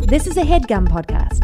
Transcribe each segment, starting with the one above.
This is a HeadGum podcast.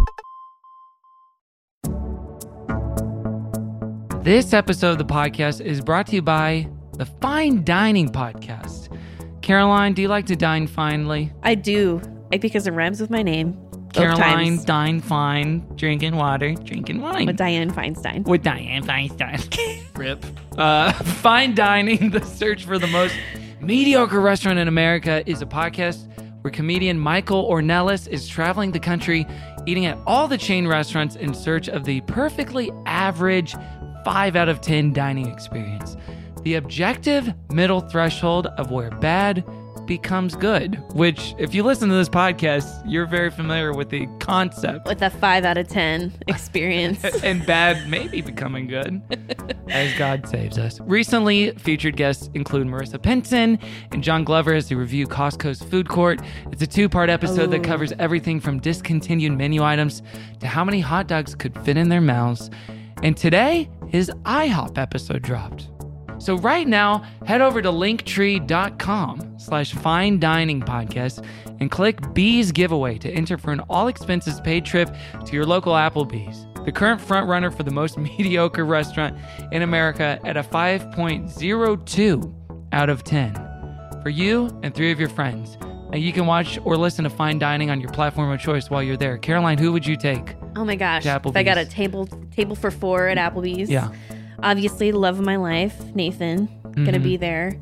This episode of the podcast is brought to you by the Fine Dining Podcast. Caroline, do you like to dine finely? I do, because it rhymes with my name. Caroline, dine fine, drinking water, drinking wine. With Dianne Feinstein. With Dianne Feinstein. Rip. Fine Dining, the search for the most mediocre restaurant in America, is a podcast where comedian Michael Ornelas is traveling the country, eating at all the chain restaurants in search of the perfectly average 5 out of 10 dining experience. The objective middle threshold of where bad becomes good, which, if you listen to this podcast, you're very familiar with the concept. With a 5 out of 10 experience. And bad maybe becoming good, as God saves us. Recently, featured guests include Marissa Pinson and John Glover as they review Costco's food court. It's a 2-part episode that covers everything from discontinued menu items to how many hot dogs could fit in their mouths. And today, his IHOP episode dropped. So right now, head over to linktree.com/fine dining podcast and click Bees giveaway to enter for an all expenses paid trip to your local Applebee's, the current front runner for the most mediocre restaurant in America at a 5.02 out of 10 for you and 3 of your friends. Now you can watch or listen to Fine Dining on your platform of choice while you're there. Caroline, who would you take? Oh my gosh. If I got a table for 4 at Applebee's. Yeah. Obviously, the love of my life, Nathan, gonna be there.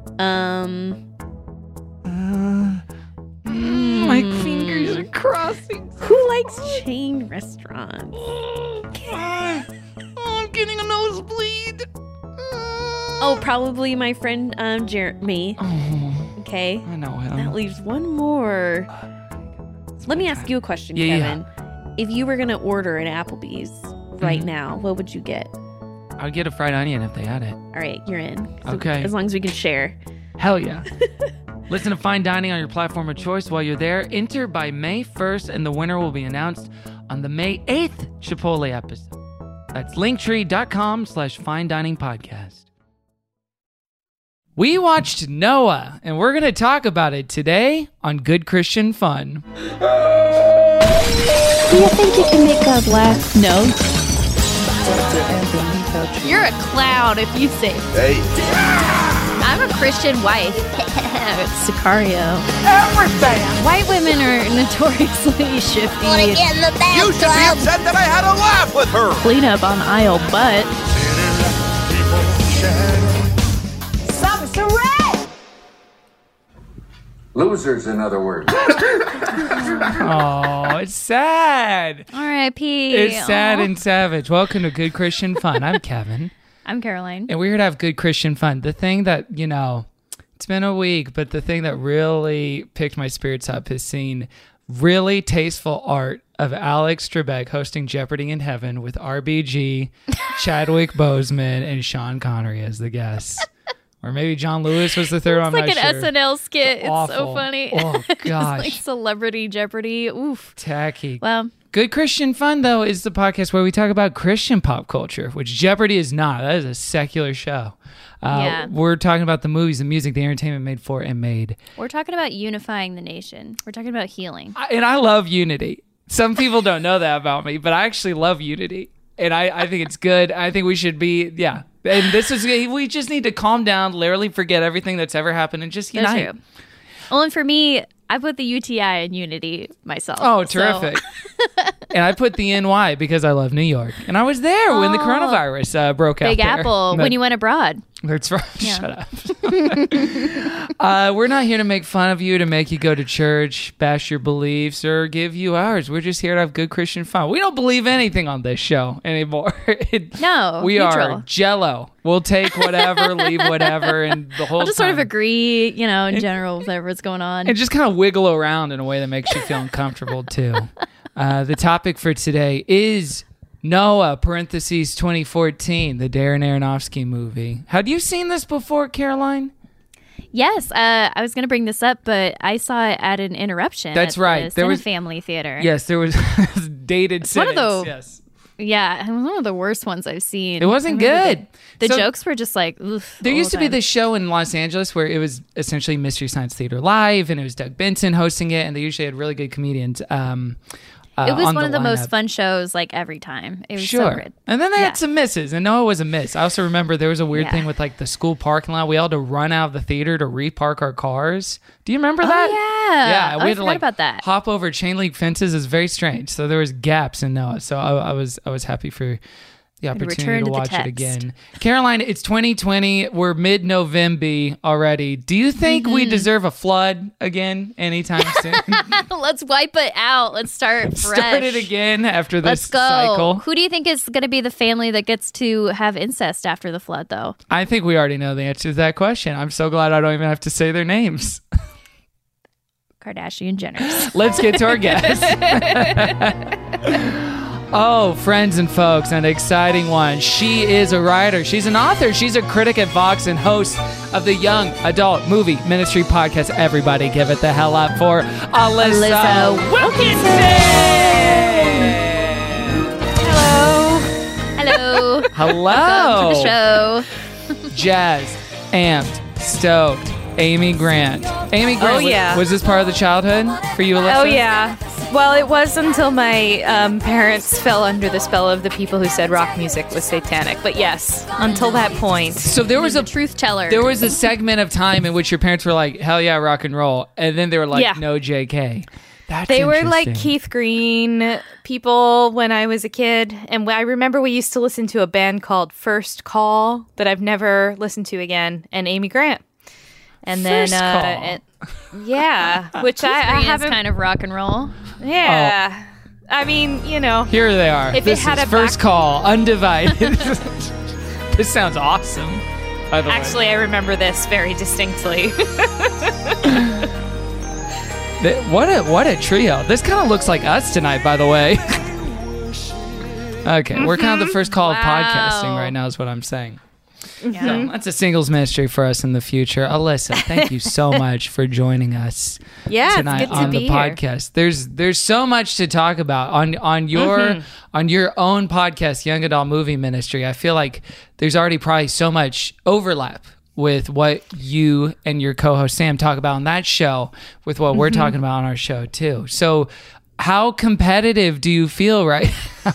My fingers are crossing. Who likes chain restaurants? I'm getting a nosebleed. Oh, probably my friend Jeremy. Okay. I know him. That leaves one more. Let me ask you a question, Kevin. Yeah. If you were gonna order at Applebee's right now, what would you get? I'd get a fried onion if they had it. All right, you're in. So Okay. As long as we can share. Hell yeah. Listen to Fine Dining on your platform of choice while you're there. Enter by May 1st, and the winner will be announced on the May 8th Chipotle episode. That's linktree.com/fine dining podcast. We watched Noah, and we're going to talk about it today on Good Christian Fun. Do you think you can make God laugh? No. You're a clown if you say. Hey. I'm a Christian wife. Sicario. Everything. White women are notoriously shifty. Wanna get in the bath You should be upset that I had a laugh with her. Clean up on aisle butt. Something's so red. Losers, in other words. Oh, it's sad. R.I.P. It's sad Aw. and savage. Welcome to Good Christian Fun. I'm Kevin. I'm Caroline. And we're here to have good Christian fun. The thing that, it's been a week, but the thing that really picked my spirits up is seeing really tasteful art of Alex Trebek hosting Jeopardy in Heaven with RBG, Chadwick Boseman, and Sean Connery as the guests. Or maybe John Lewis was the third. It's I'm like not an sure. SNL skit. It's Awful. so funny. Oh, gosh. It's like Celebrity Jeopardy. Oof. Tacky. Well, Good Christian Fun, though, is the podcast where we talk about Christian pop culture, which Jeopardy is not. That is a secular show. Yeah. We're talking about the movies, the music, the entertainment made for and made. we're talking about unifying the nation. We're talking about healing. And I love unity. Some people don't know that about me, but I actually love unity. And I think it's good. I think we should be, yeah. And we just need to calm down, literally forget everything that's ever happened and just unite. That's true. Well, and for me, I put the UTI in unity myself. Oh, so- terrific. And I put the NY because I love New York. And I was there when the coronavirus broke out Big there. Apple, when you went abroad. That's right. Yeah. Shut up. We're not here to make fun of you, to make you go to church, bash your beliefs, or give you ours. We're just here to have good Christian fun. We don't believe anything on this show anymore. No, we neutral. are Jello. We'll take whatever, leave whatever, and the whole I'll just time. sort of agree, in general, with whatever's going on. And just kind of wiggle around in a way that makes you feel uncomfortable, too. The topic for today is Noah, parentheses 2014, the Darren Aronofsky movie. Had you seen this before, Caroline? Yes, I was going to bring this up, but I saw it at an interruption. That's at right. The Family Theater. Yes, there was dated One of sentence. the Yes. Yeah, it was one of the worst ones I've seen. It wasn't good. The So- jokes were just like, oof. There the used to whole be time. this show in Los Angeles where it was essentially Mystery Science Theater Live, and it was Doug Benson hosting it, and they usually had really good comedians. It was on one of the most lineup. fun shows, like, every time. It was Sure. so good. And then they Yeah. had some misses, and Noah was a miss. I also remember there was a weird Yeah. thing with like the school parking lot. We all had to run out of the theater to repark our cars. Do you remember that? yeah. Yeah, Oh, I we had to forgot like about that. hop over chain link fences. Is very strange. So there was gaps in Noah. So I was happy for the opportunity return to to the watch it text. again. Caroline, it's 2020. We're mid-November already. Do you think we Mm-hmm. deserve a flood again anytime soon? Let's wipe it out. Let's start fresh. Start it again after this Let's go. cycle. Who do you think is going to be the family that gets to have incest after the flood, though? I think we already know the answer to that question. I'm so glad I don't even have to say their names. Kardashian Jenners. Let's get to our guest. Oh, friends and folks, an exciting one. She is a writer. She's an author. She's a critic at Vox and host of the Young Adult Movie Ministry podcast. Everybody give it the hell up for Alyssa Wilkinson. Hello. Hello. Welcome to the show. Jazzed, amped, stoked. Amy Grant. Amy Grant, Oh, yeah. was this part of the childhood for you, Alyssa? Oh, yeah. Well, it was until my parents fell under the spell of the people who said rock music was satanic. But yes, until that point. So there was a Truth teller. There was a segment of time in which your parents were like, hell yeah, rock and roll. And then they were like, Yeah. no, JK. That's They were like interesting. Keith Green people when I was a kid. And I remember we used to listen to a band called First Call that I've never listened to again, and Amy Grant. And First then, Call. yeah, which I Green is haven't. kind of rock and roll. Yeah. I mean, you know. Here they are. If it This had is a First back- Call, Undivided. This sounds awesome, by the way. Actually, I remember this very distinctly. What a trio. This kind of looks like us tonight, by the way. Okay, we're kind of the first call of podcasting right now is what I'm saying. So that's a singles ministry for us in the future. Alyssa, thank you so much for joining us Yeah, tonight it's good to on the be here. podcast. There's so much to talk about on your own podcast, Young Adult Movie Ministry. I feel like there's already probably so much overlap with what you and your co-host Sam talk about on that show with what we're talking about on our show too. So how competitive do you feel right now?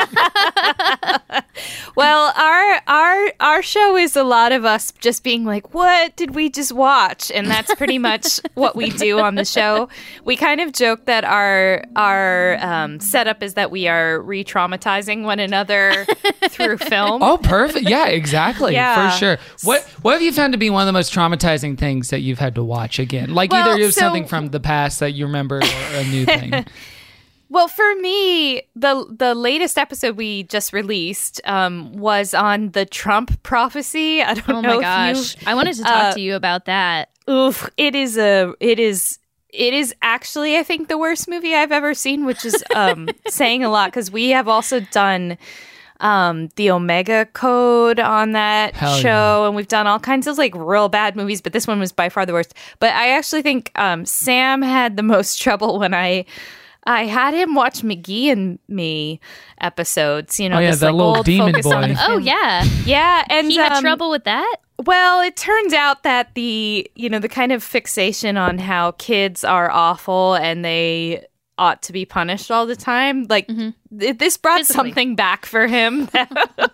Well, our show is a lot of us just being like, what did we just watch? And that's pretty much what we do on the show. We kind of joke that our setup is that we are re-traumatizing one another through film. Oh, perfect. Yeah, exactly. Yeah. For sure. What have you found to be one of the most traumatizing things that you've had to watch again? Like Well, either it was so- something from the past that you remember or a new thing. Well, for me, the latest episode we just released was on the Trump prophecy. I don't Oh know my if gosh. I wanted to talk to you about that. Oof, it is actually, I think, the worst movie I've ever seen, which is saying a lot because we have also done the Omega Code on that Hell show, and we've done all kinds of like real bad movies, but this one was by far the worst. But I actually think Sam had the most trouble when I had him watch McGee and Me episodes. You know, Oh, yeah, this that like little old demon focus on boy. Oh, yeah. yeah, and He had trouble with that? well, it turns out that the kind of fixation on how kids are awful and they ought to be punished all the time, like this brought Physically. something back for him that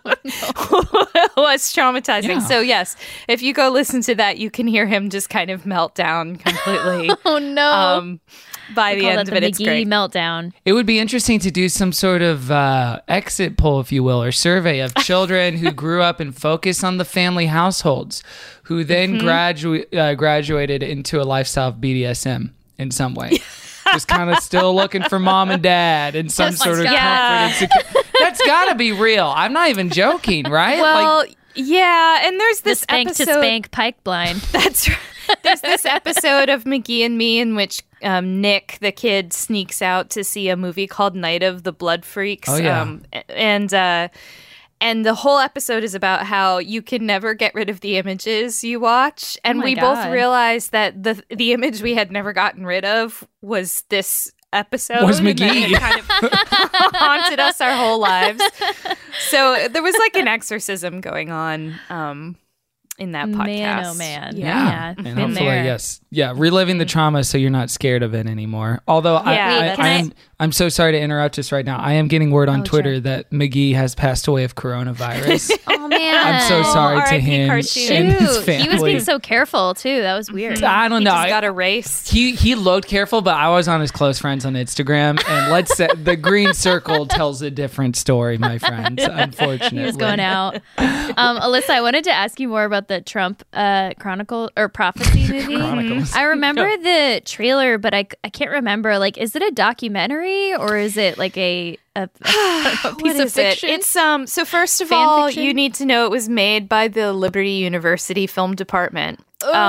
was traumatizing. Yeah. So yes, if you go listen to that, you can hear him just kind of melt down completely. Oh, no. By the Call end that of it, the it's McGee great. meltdown. It would be interesting to do some sort of exit poll, if you will, or survey of children who grew up and focused on the family households, who then graduated into a lifestyle of BDSM in some way. Just kind of still looking for mom and dad and some Just sort of like, yeah. comfort and security. That's got to be real. I'm not even joking, right? Well, yeah, and there's The this spank episode. to spank pike blind. That's right. There's this episode of McGee and Me in which Nick, the kid, sneaks out to see a movie called Night of the Blood Freaks. Oh, yeah. And the whole episode is about how you can never get rid of the images you watch. And my we both God. realized that the image we had never gotten rid of was this episode Was and that McGee. had kind of haunted us our whole lives. So there was like an exorcism going on in that podcast. Man, oh man. Yeah. And Been hopefully, there. yes. Yeah, reliving the trauma so you're not scared of it anymore. Although Yeah, I'm so sorry to interrupt us right now. I am getting word on Oh, Twitter sure. that McGee has passed away of coronavirus. Oh man. I'm so sorry to R.I.P. him cartoon. and his Shoot, family. he was being so careful too. That was weird. I don't He know. just got erased. He looked careful, but I was on his close friends on Instagram, and let's say the green circle tells a different story, my friends. Unfortunately, He was going out. Alyssa, I wanted to ask you more about the Trump Chronicle or Prophecy movie. Chronicles. I remember the trailer, but I can't remember. Like, is it a documentary or is it like a piece What of is it? fiction? It's so first of Fan all, fiction? you need to know it was made by the Liberty University Film Department.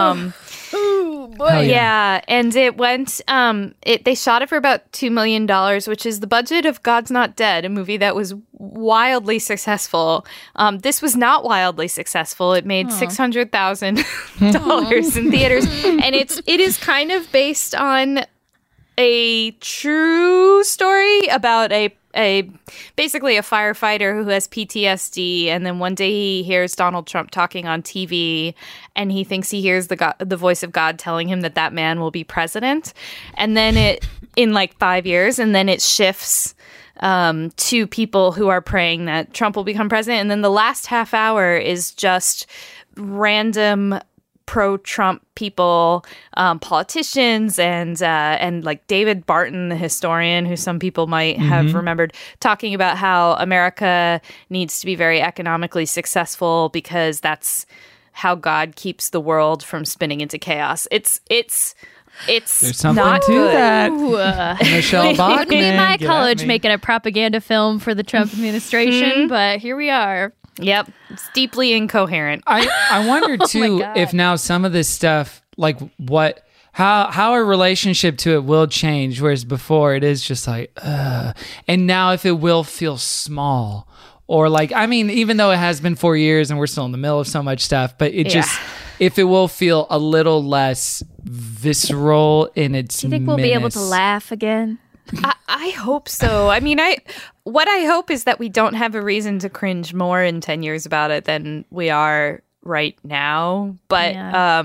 Hell Yeah, and it went. They shot it for about $2 million, which is the budget of God's Not Dead, a movie that was wildly successful. This was not wildly successful. It made $600,000 in theaters, and it is kind of based on a true story about a basically a firefighter who has PTSD, and then one day he hears Donald Trump talking on TV, and he thinks he hears the voice of God telling him that man will be president, and then it in like 5 years, and then it shifts to people who are praying that Trump will become president, and then the last half hour is just random pro-Trump people, politicians, and like David Barton, the historian, who some people might have remembered, talking about how America needs to be very economically successful because that's how God keeps the world from spinning into chaos. It's There's something not to good. that. Ooh, Michelle Bachman. wouldn't be my get at college me. making a propaganda film for the Trump administration, but here we are. Yep, it's deeply incoherent. I wonder too God. if now some of this stuff, like how our relationship to it will change, whereas before it is just like, and now if it will feel small, or like, I mean, even though it has been 4 years and we're still in the middle of so much stuff, but it just, if it will feel a little less visceral in its Do you think we'll be able to menace. laugh again? I hope so. I mean, what I hope is that we don't have a reason to cringe more in 10 years about it than we are right now. But Yeah.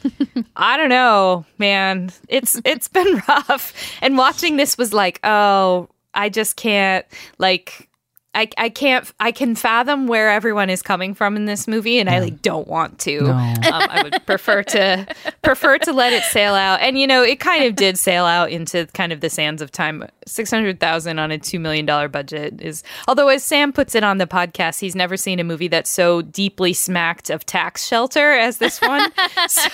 I don't know, man. It's been rough. And watching this was like, oh, I just can't, like, I can fathom where everyone is coming from in this movie, and I like don't want to. No. I would prefer to let it sail out, and it kind of did sail out into kind of the sands of time. $600,000 on a $2 million budget is, although as Sam puts it on the podcast, he's never seen a movie that so deeply smacked of tax shelter as this one. So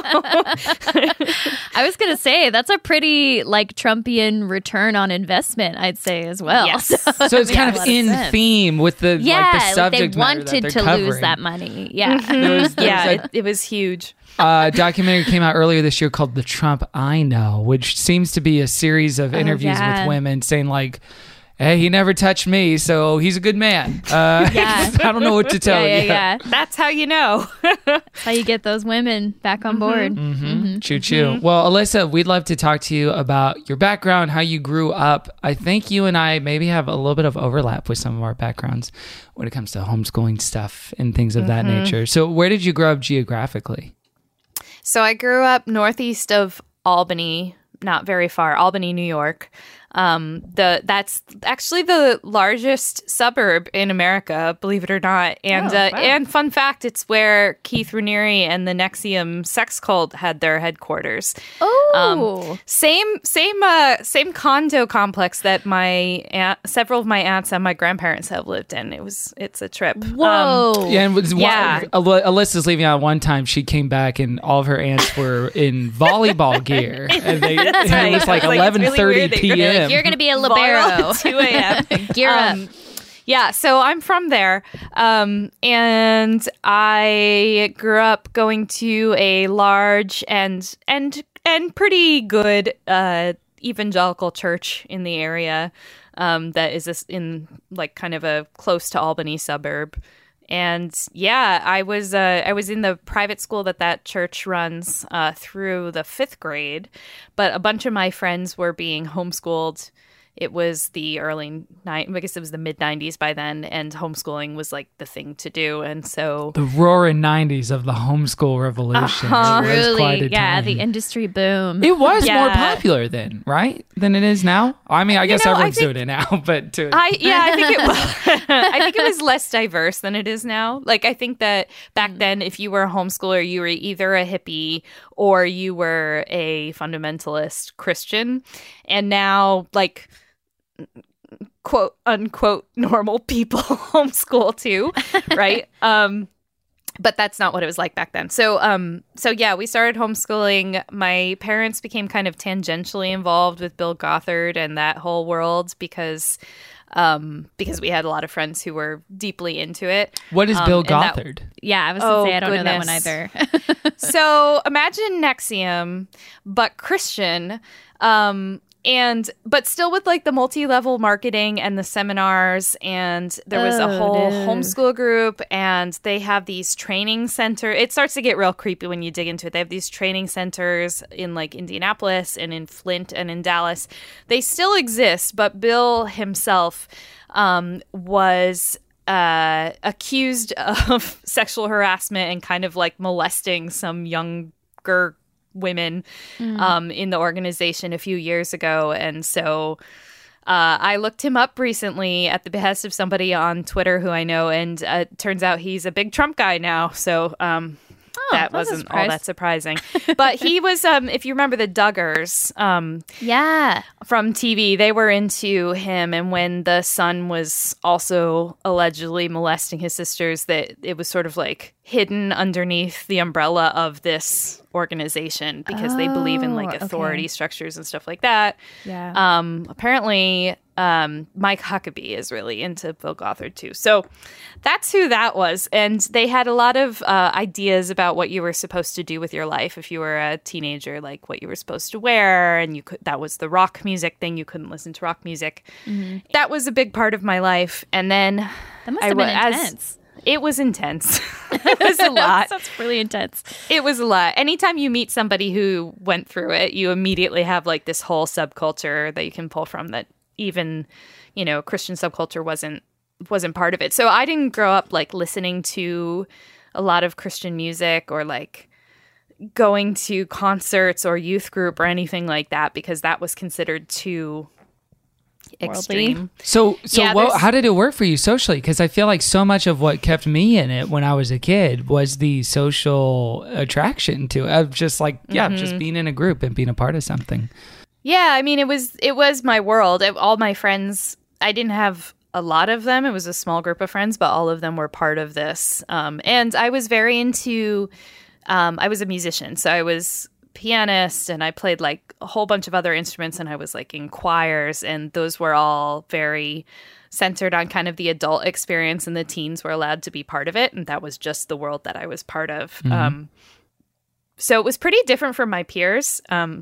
I was gonna say that's a pretty like Trumpian return on investment, I'd say as well. Yes. So it's kind a of lot of in sense. theme with the Yeah, like the like subject they matter wanted that to they're lose covering. that money. Yeah. There was yeah, it was huge. documentary came out earlier this year called The Trump I Know, which seems to be a series of interviews yeah. with women saying like, hey, he never touched me, so he's a good man. Yeah. I don't know what to tell you. Yeah. That's how you know. That's how you get those women back on board. Choo choo. Well, Alyssa, we'd love to talk to you about your background, how you grew up. I think you and I maybe have a little bit of overlap with some of our backgrounds when it comes to homeschooling stuff and things of that nature. So where did you grow up geographically? So I grew up northeast of Albany, not very far, Albany, New York. That's actually the largest suburb in America, believe it or not. And and fun fact, it's where Keith Raniere and the NXIVM sex cult had their headquarters. Oh. Same condo complex that several of my aunts and my grandparents have lived in. It's a trip. Whoa. Yeah, and Yeah. Alyssa's leaving out one time. She came back and all of her aunts were in volleyball gear, and it was like It's like, it's really 11:30 weird that you're p.m. You're going to be a Volleyball libero. at 2 a.m. Gear up. Yeah, so I'm from there. And I grew up going to a large and pretty good evangelical church in the area that is in like kind of a close to Albany suburb. And yeah, I was in the private school that church runs through the 5th grade, but a bunch of my friends were being homeschooled. It was the I guess it was the mid-90s by then, and homeschooling was like the thing to do. And so The roaring 90s of the homeschool revolution. It was quite a time. the industry boom. It was Yeah. more popular then, right? Than it is now? I mean, I guess everyone's doing it now, but I think it was. I think it was less diverse than it is now. Like, I think that back then, if you were a homeschooler, you were either a hippie or you were a fundamentalist Christian. And now, like, quote unquote normal people homeschool too, right? But that's not what it was like back then. So yeah, we started homeschooling. My parents became kind of tangentially involved with Bill Gothard and that whole world because we had a lot of friends who were deeply into it. what is Bill Gothard? Yeah, I was going to say, I don't know that goodness. one either. So imagine NXIVM, but Christian, but still with like the multi-level marketing and the seminars, and there was a whole homeschool group, and they have these training center. It starts to get real creepy when you dig into it. They have these training centers in like Indianapolis and in Flint and in Dallas. They still exist, but Bill himself was accused of sexual harassment and kind of like molesting some younger women in the organization a few years ago. And so I looked him up recently at the behest of somebody on Twitter who I know, and it turns out he's a big Trump guy now. So that wasn't all that surprising. But he was, if you remember the Duggars Yeah. from TV, they were into him. And when the son was also allegedly molesting his sisters, that it was sort of like hidden underneath the umbrella of this organization because they believe in like authority structures and stuff like that. Yeah. Apparently, Mike Huckabee is really into Bill Gothard too. So that's who that was. And they had a lot of ideas about what you were supposed to do with your life if you were a teenager, like what you were supposed to wear. And that was the rock music thing. You couldn't listen to rock music. Mm-hmm. That was a big part of my life. And then That must have been intense. It was intense. It was a lot. That's really intense. It was a lot. Anytime you meet somebody who went through it, you immediately have like this whole subculture that you can pull from that even, Christian subculture wasn't part of it. So I didn't grow up like listening to a lot of Christian music or like going to concerts or youth group or anything like that because that was considered too extreme. So how did it work for you socially? Because I feel like so much of what kept me in it when I was a kid was the social attraction to it. Of just like, just being in a group and being a part of something. Yeah, I mean, it was my world. All my friends, I didn't have a lot of them. It was a small group of friends, but all of them were part of this. And I was very into, I was a musician. So I was pianist and I played like a whole bunch of other instruments and I was like in choirs, and those were all very centered on kind of the adult experience, and the teens were allowed to be part of it, and that was just the world that I was part of. So it was pretty different from my peers.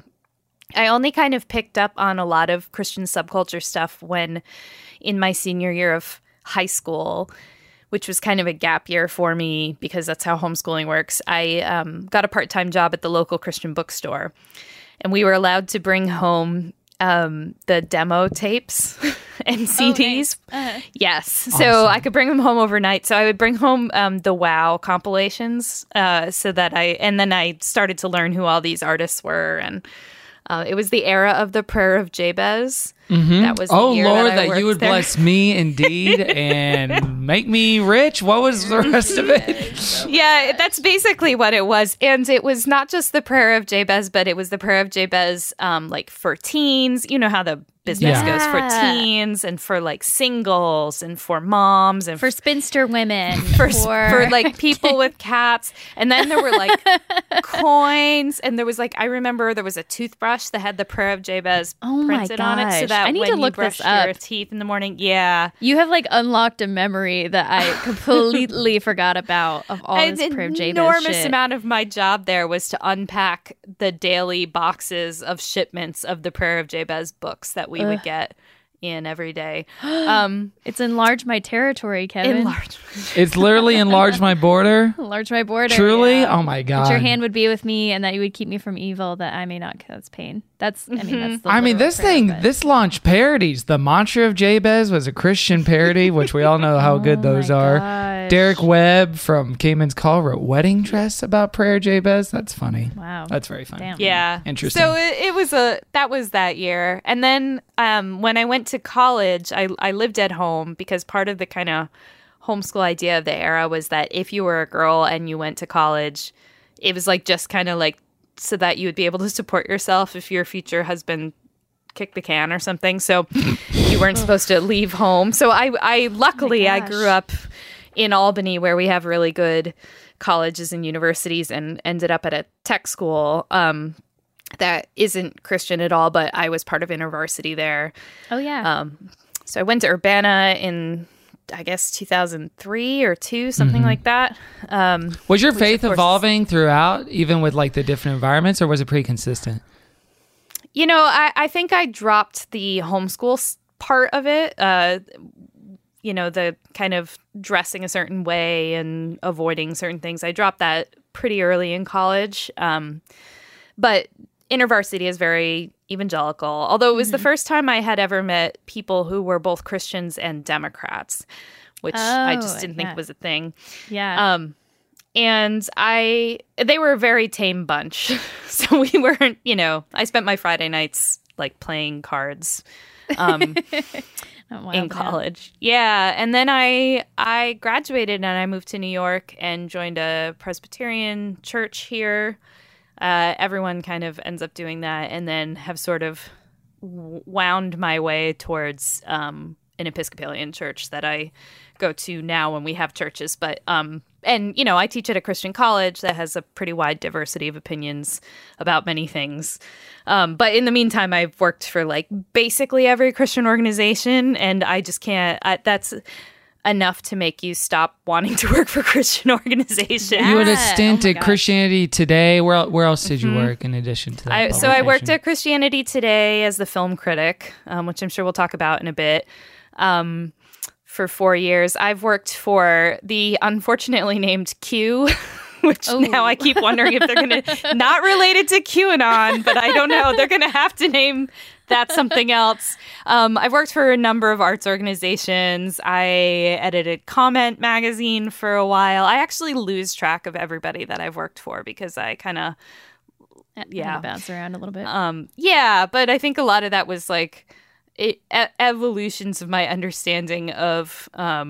I only kind of picked up on a lot of Christian subculture stuff when in my senior year of high school, which was kind of a gap year for me because that's how homeschooling works. I got a part-time job at the local Christian bookstore, and we were allowed to bring home the demo tapes and CDs. Oh, nice. Yes. Awesome. So I could bring them home overnight. So I would bring home the WOW compilations and then I started to learn who all these artists were. And it was the era of the Prayer of Jabez. Mm-hmm. That was the year Lord, that you would there. bless me indeed and make me rich. What was the rest of it? Yeah, that's basically what it was. And it was not just the Prayer of Jabez, but it was the Prayer of Jabez like for teens. You know how the business goes for teens and for like singles and for moms and For spinster women. for like people with cats. And then there were like coins, and there was like, I remember there was a toothbrush that had the Prayer of Jabez printed on it, so gosh. that I need when to look you brush this up. your teeth in the morning, yeah. You have like unlocked a memory that I completely forgot about of all this Prayer of Jabez enormous shit. amount of my job there was to unpack the daily boxes of shipments of the Prayer of Jabez books that we would get. in every day. It's enlarged my territory, Kevin. Enlarged. It's literally enlarged my border. Enlarge my border. Truly? Yeah. Oh my God. That your hand would be with me and that you would keep me from evil, that I may not cause pain. That's the This prayer, thing, but- this launched parodies. The Mantra of Jabez was a Christian parody, which we all know how good those my are. gosh. Derek Webb from Cayman's Call wrote Wedding Dress about Prayer Jabez. That's funny. Wow. That's very funny. Damn. Yeah. Interesting. So that was that year. And then when I went to college, I lived at home because part of the kind of homeschool idea of the era was that if you were a girl and you went to college, it was like just kind of like so that you would be able to support yourself if your future husband kicked the can or something. So you weren't supposed to leave home. So I luckily I grew up in Albany, where we have really good colleges and universities, and ended up at a tech school that isn't Christian at all, but I was part of InterVarsity there. Oh, yeah. So I went to Urbana in, I guess, 2003 or 2, something like that. Was your which, faith of course, evolving throughout, even with like the different environments, or was it pretty consistent? You know, I think I dropped the homeschool part of it. The kind of dressing a certain way and avoiding certain things. I dropped that pretty early in college. But InterVarsity is very evangelical, although it was the first time I had ever met people who were both Christians and Democrats, which I just didn't think was a thing. Yeah. And they were a very tame bunch. So we weren't, I spent my Friday nights like playing cards. In college. Yeah. And then I graduated and I moved to New York and joined a Presbyterian church here. Everyone kind of ends up doing that, and then have sort of wound my way towards an Episcopalian church that I go to now when we have churches. But I teach at a Christian college that has a pretty wide diversity of opinions about many things. But in the meantime, I've worked for like basically every Christian organization, and I just can't. That's enough to make you stop wanting to work for Christian organizations. You had a stint Oh my at gosh. Christianity Today. Where else did you work in addition to that? I worked publication? at Christianity Today as the film critic, which I'm sure we'll talk about in a bit. For 4 years, I've worked for the unfortunately named Q, which now I keep wondering if they're going to, not related to QAnon, but I don't know. They're going to have to name that something else. I've worked for a number of arts organizations. I edited Comment magazine for a while. I actually lose track of everybody that I've worked for because I kind of, bounce around a little bit. but I think a lot of that was like evolutions of my understanding of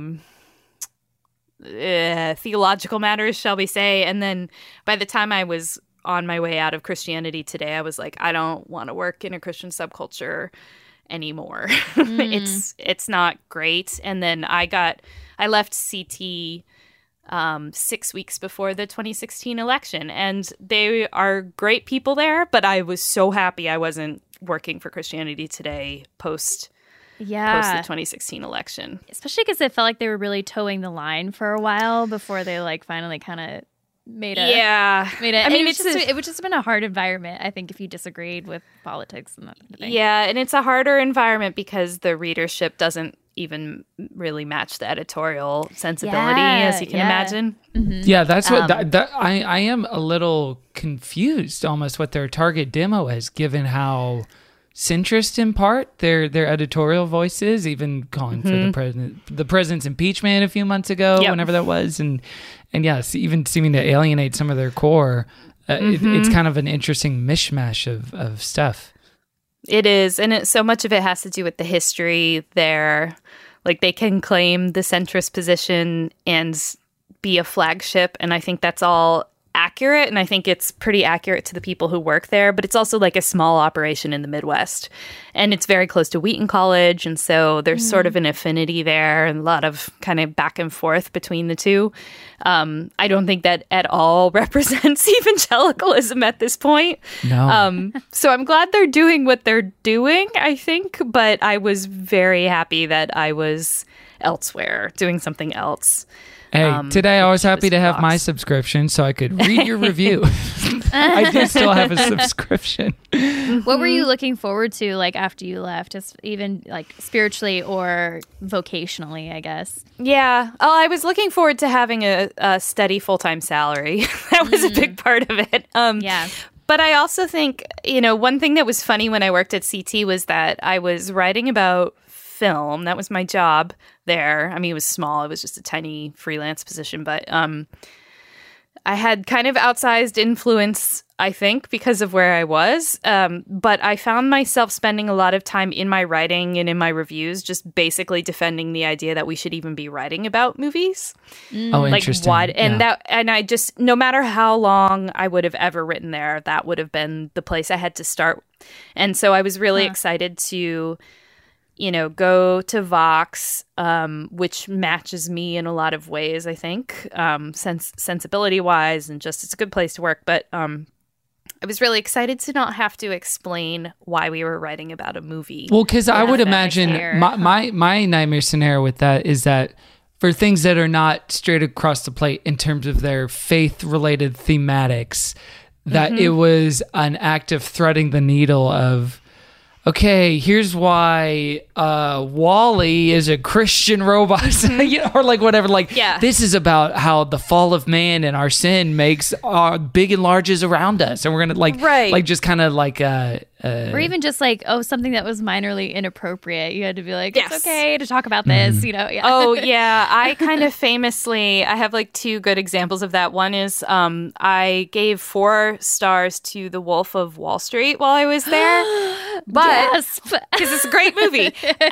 theological matters, shall we say. And then by the time I was on my way out of Christianity Today, I was like, I don't want to work in a Christian subculture anymore. It's not great. And then I left CT 6 weeks before the 2016 election, and they are great people there, but I was so happy I wasn't working for Christianity Today post the 2016 election. Especially because it felt like they were really towing the line for a while before they like finally kind of made it. I mean, it would just been a hard environment, I think, if you disagreed with politics and that kind of thing. Yeah, and it's a harder environment because the readership doesn't even really match the editorial sensibility, as you can imagine. Mm-hmm. Yeah, that's what I am a little confused almost what their target demo is, given how centrist in part their editorial voice is, even calling for the president's impeachment a few months ago, whenever that was, and yes, even seeming to alienate some of their core. It's kind of an interesting mishmash of stuff. It is, and so much of it has to do with the history there. Like, they can claim the centrist position and be a flagship, and I think that's all accurate, and I think it's pretty accurate to the people who work there, but it's also like a small operation in the Midwest, and it's very close to Wheaton College, and so there's sort of an affinity there and a lot of kind of back and forth between the two. I don't think that at all represents evangelicalism at this point. No. So I'm glad they're doing what they're doing, I think, but I was very happy that I was elsewhere doing something else. Hey, today I was happy to have my subscription so I could read your review. I do still have a subscription. What were you looking forward to like after you left, just even like spiritually or vocationally, I guess? Yeah. Oh, I was looking forward to having a steady full-time salary. That was a big part of it. Yeah. But I also think, one thing that was funny when I worked at CT was that I was writing about film. That was my job there. I mean, it was small. It was just a tiny freelance position, but I had kind of outsized influence, I think, because of where I was. But I found myself spending a lot of time in my writing and in my reviews just basically defending the idea that we should even be writing about movies. Oh, interesting. And I just, no matter how long I would have ever written there, that would have been the place I had to start. And so I was really excited to go to Vox, which matches me in a lot of ways, I think, sensibility-wise, and just it's a good place to work. But I was really excited to not have to explain why we were writing about a movie. Well, because I would imagine my nightmare scenario with that is that for things that are not straight across the plate in terms of their faith-related thematics, that it was an act of threading the needle of, okay, here's why Wall-E is a Christian robot, or like whatever. This is about how the fall of man and our sin makes big enlarges around us, and we're gonna just kind of or even just something that was minorly inappropriate. You had to be like, it's okay to talk about this, Yeah. Oh yeah, I kind of famously, I have two good examples of that. One is I gave 4 stars to The Wolf of Wall Street while I was there, but because it's a great movie.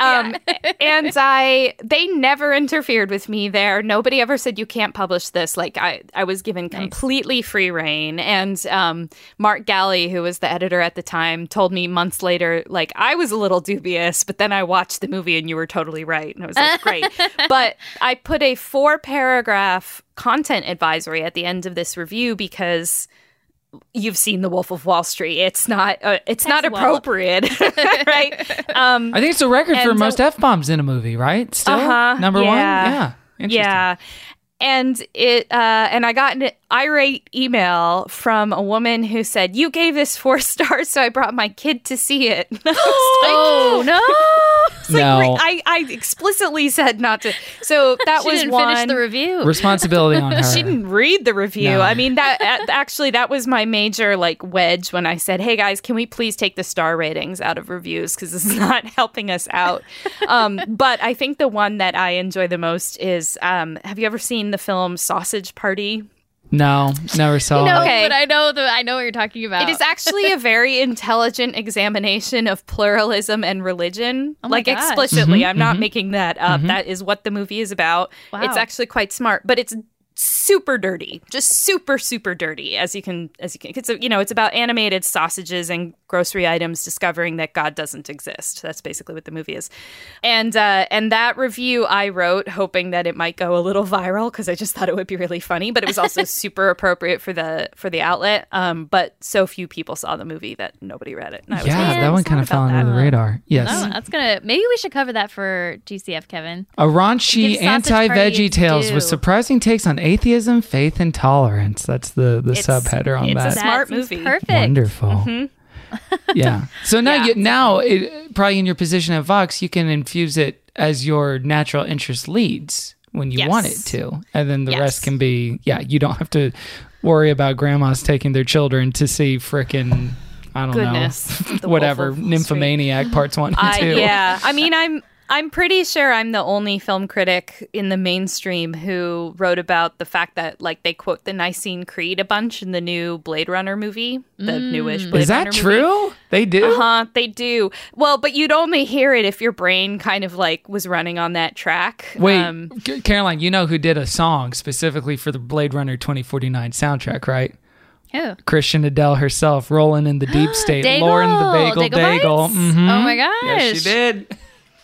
And they never interfered with me there. Nobody ever said you can't publish this. I was given completely free reign. And Mark Galley, who was the editor at the time, told me months later, I was a little dubious, but then I watched the movie and you were totally right. And I was like, great. But I put a 4-paragraph content advisory at the end of this review because you've seen The Wolf of Wall Street. It's not appropriate, right? I think it's a record for most F-bombs in a movie, right? Still number one. Yeah, interesting. Yeah. And I got an irate email from a woman who said, "You gave this 4 stars, so I brought my kid to see it." Oh no! No, I explicitly said not to. So that was didn't one finish the review. Responsibility on her. She didn't read the review. No. I mean, that was my major wedge when I said, "Hey guys, can we please take the star ratings out of reviews because this is not helping us out." But I think the one that I enjoy the most is, have you ever seen the film Sausage Party? No, never saw it. Okay. But I know what you're talking about. It is actually a very intelligent examination of pluralism and religion. Oh my gosh. Explicitly. I'm not making that up. That is what the movie is about. Wow. It's actually quite smart, but it's super dirty, just super, super dirty. As you can, it's about animated sausages and grocery items discovering that God doesn't exist. That's basically what the movie is. And that review I wrote hoping that it might go a little viral because I just thought it would be really funny, but it was also super appropriate for the outlet. But so few people saw the movie that nobody read it. And I was that one kind of fell under the radar. Yes. Oh, maybe we should cover that for GCF, Kevin. A raunchy anti-veggie tales with surprising takes on atheism, faith, and tolerance. That's the subheader on that. It's a smart movie. Perfect. Wonderful. Yeah. So now, probably in your position at Vox, you can infuse it as your natural interest leads when you want it to, and then the rest can be. Yeah, you don't have to worry about grandmas taking their children to see frickin' I don't know whatever Nymphomaniac parts 1 and 2. Yeah, I mean I'm pretty sure I'm the only film critic in the mainstream who wrote about the fact that they quote the Nicene Creed a bunch in the new Blade Runner movie, the newish Blade Runner movie. Is that true? They do? They do. Well, but you'd only hear it if your brain kind of was running on that track. Wait, Caroline, you know who did a song specifically for the Blade Runner 2049 soundtrack, right? Who? Christian Adele herself, rolling in the deep state, Lauren the Bagel Daigle. Mm-hmm. Oh my gosh. Yes, she did.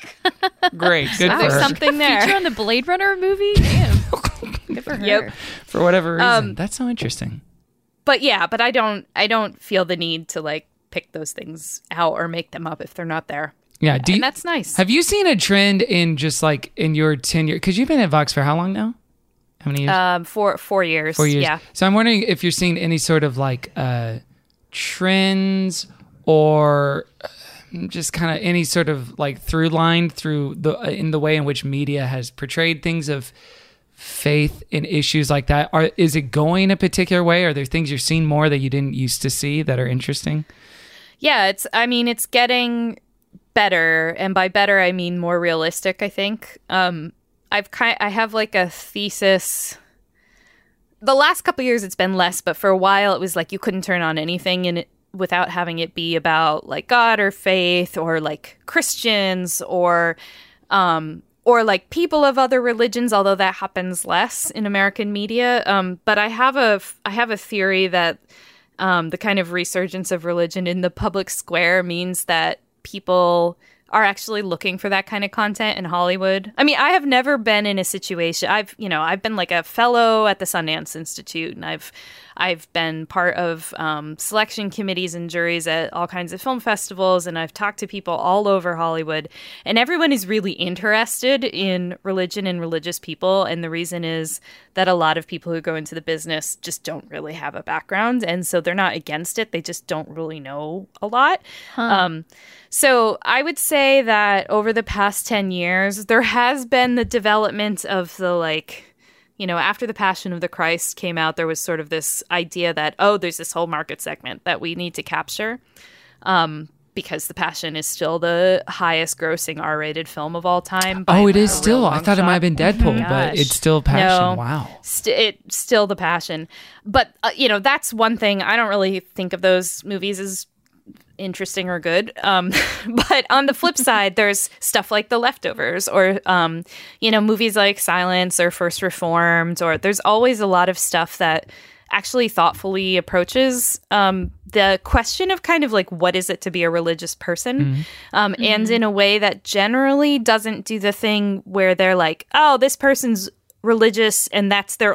Great, good for her. There's something there. Feature on the Blade Runner movie? Damn. Good for her. Yep. For whatever reason. That's so interesting. But I don't feel the need to pick those things out or make them up if they're not there. Yeah, and that's nice. Have you seen a trend in just in your tenure? Because you've been at Vox for how long now? How many years? 4 years. 4 years. Yeah. So I'm wondering if you're seeing any sort of like trends or just kind of any sort of like through line in the way in which media has portrayed things of faith in issues like that. Is it going a particular way? Are there things you're seeing more that you didn't used to see that are interesting? Yeah, it's getting better, and by better I mean more realistic, I think. I have like a thesis. The last couple of years it's been less, but for a while it was like you couldn't turn on anything without having it be about like God or faith or like Christians or like people of other religions, although that happens less in American media. But I have a theory that the kind of resurgence of religion in the public square means that people are actually looking for that kind of content in Hollywood. I mean, I have never been in a situation. I've been like a fellow at the Sundance Institute, and I've been part of selection committees and juries at all kinds of film festivals, and I've talked to people all over Hollywood, and everyone is really interested in religion and religious people, and the reason is that a lot of people who go into the business just don't really have a background, and so they're not against it, they just don't really know a lot. So I would say that over the past 10 years, there has been the development of the like, after the Passion of the Christ came out, there was sort of this idea that, there's this whole market segment that we need to capture because The Passion is still the highest grossing R-rated film of all time. It is still. I thought it might have been Deadpool, but it's still Passion. No, wow. It's still The Passion. But, that's one thing. I don't really think of those movies as interesting or good. But on the flip side, there's stuff like The Leftovers or, movies like Silence or First Reformed, or there's always a lot of stuff that actually thoughtfully approaches the question of kind of like, what is it to be a religious person? And in a way that generally doesn't do the thing where they're like, this person's religious and that's their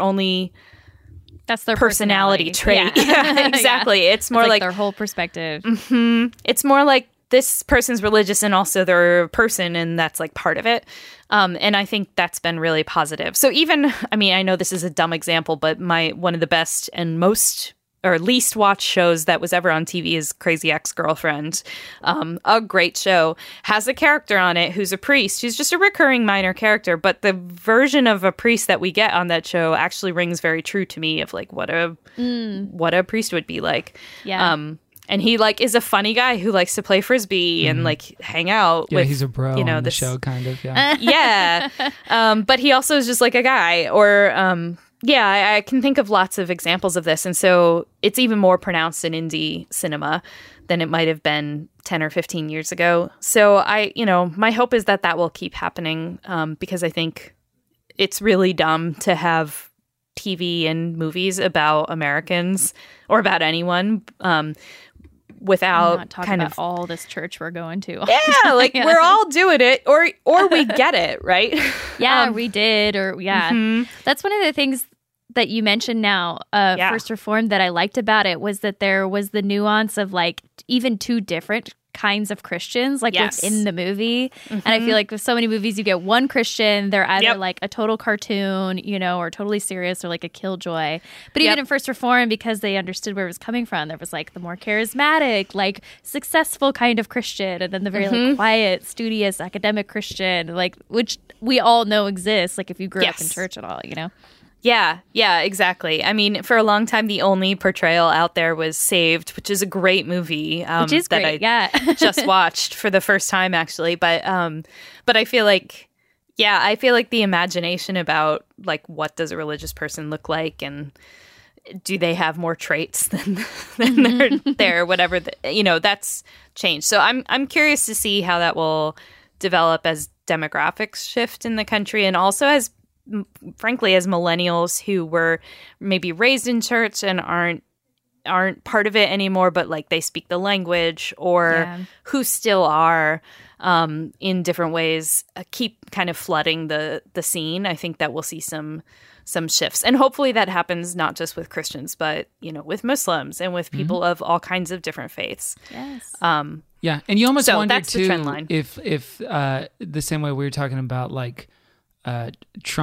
personality trait. Yeah, exactly. Yeah. It's more like their whole perspective. It's more like this person's religious and also they're a person, and that's like part of it. And I think that's been really positive. So even, I know this is a dumb example, but one of the best and most or least watched shows that was ever on TV is Crazy Ex-Girlfriend. A great show. Has a character on it who's a priest. She's just a recurring minor character, but the version of a priest that we get on that show actually rings very true to me of like what a priest would be like. Yeah. And he like is a funny guy who likes to play frisbee and like hang out with, he's a bro on the show kind of. Yeah. But he also is just like a guy or I can think of lots of examples of this. And so it's even more pronounced in indie cinema than it might have been 10 or 15 years ago. So my hope is that will keep happening because I think it's really dumb to have TV and movies about Americans or about anyone without not talking about all this church we're going to. Yeah, like we're all doing it or we get it, right? Yeah, we did That's one of the things that you mentioned now, First Reformed, that I liked about it was that there was the nuance of like even two different kinds of Christians like within the movie. And I feel like with so many movies you get one Christian, they're either like a total cartoon, or totally serious or like a killjoy. But even in First Reformed, because they understood where it was coming from, there was like the more charismatic, like successful kind of Christian, and then the very like quiet, studious, academic Christian, like which we all know exists, like if you grew up in church at all, Yeah, exactly. For a long time, the only portrayal out there was Saved, which is a great movie. Which is that great, I just watched for the first time, actually. But I feel like, the imagination about like what does a religious person look like, and do they have more traits than they're whatever. That's changed. So I'm curious to see how that will develop as demographics shift in the country, and also as frankly as millennials who were maybe raised in church and aren't part of it anymore, but like they speak the language or who still are in different ways keep kind of flooding the scene. I think that we'll see some shifts, and hopefully that happens not just with Christians but with Muslims and with people of all kinds of different faiths. Yes. And you almost wonder that's too the trend line. if the same way we were talking about like Trump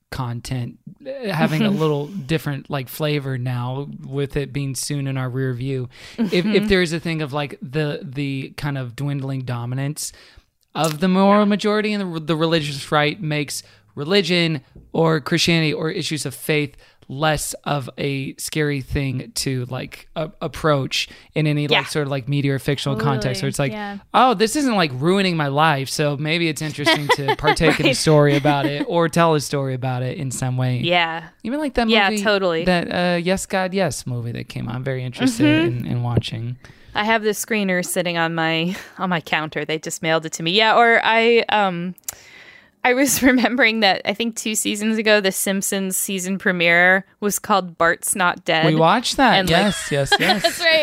content having a little different like flavor now with it being soon in our rear view. If there's a thing of like the kind of dwindling dominance of the moral majority and the religious right makes religion or Christianity or issues of faith less of a scary thing to like approach in any like sort of like media or fictional context where it's like, oh, this isn't like ruining my life, so maybe it's interesting to partake in a story about it or tell a story about it in some way. Even like that movie, totally. That Yes God Yes movie that came out. I'm very interested in watching. I have this screener sitting on my counter. They just mailed it to me. Or I was remembering that I think 2 seasons ago, The Simpsons season premiere was called Bart's Not Dead. We watched that. And yes. That's right.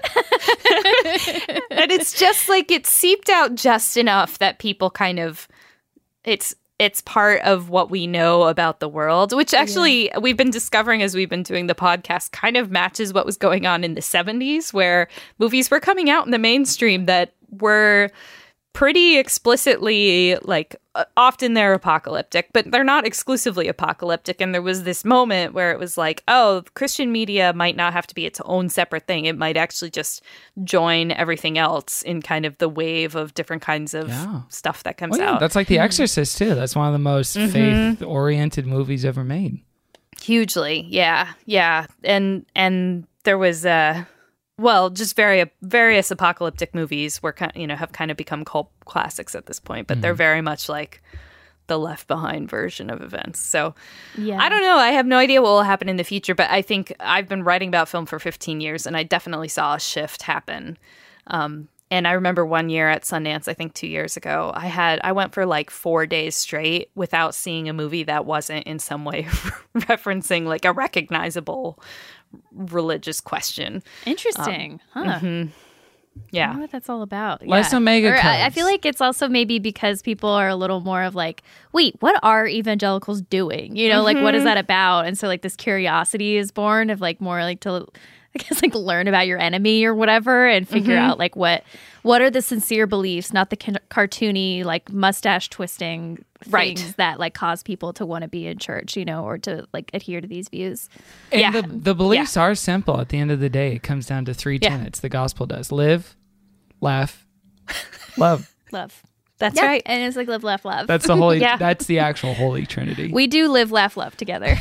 And it's just like it seeped out just enough that people kind of, it's part of what we know about the world, which actually we've been discovering as we've been doing the podcast kind of matches what was going on in the 70s, where movies were coming out in the mainstream that were pretty explicitly, like, often they're apocalyptic, but they're not exclusively apocalyptic. And there was this moment where it was like, oh, Christian media might not have to be its own separate thing. It might actually just join everything else in kind of the wave of different kinds of stuff that comes out. That's like The Exorcist, too. That's one of the most faith-oriented movies ever made. Hugely, yeah. And there was... just various apocalyptic movies have kind of become cult classics at this point, but they're very much like the Left Behind version of events. So I don't know. I have no idea what will happen in the future, but I think I've been writing about film for 15 years, and I definitely saw a shift happen. And I remember one year at Sundance, I think 2 years ago, I went for like 4 days straight without seeing a movie that wasn't in some way referencing like a recognizable religious question. Interesting. Yeah. I wonder what that's all about. Less Omega codes. I feel like it's also maybe because people are a little more of like, wait, what are evangelicals doing? You know, like what is that about? And so like this curiosity is born of like more like to, I guess, like learn about your enemy or whatever and figure out like what are the sincere beliefs, not the cartoony like mustache twisting things that like cause people to want to be in church, you know, or to like adhere to these views. And the beliefs are simple. At the end of the day, it comes down to 3 tenets. The gospel does: live, laugh, love. Love. That's right. And it's like live, laugh, love. That's the holy. That's the actual Holy Trinity. We do live, laugh, love together.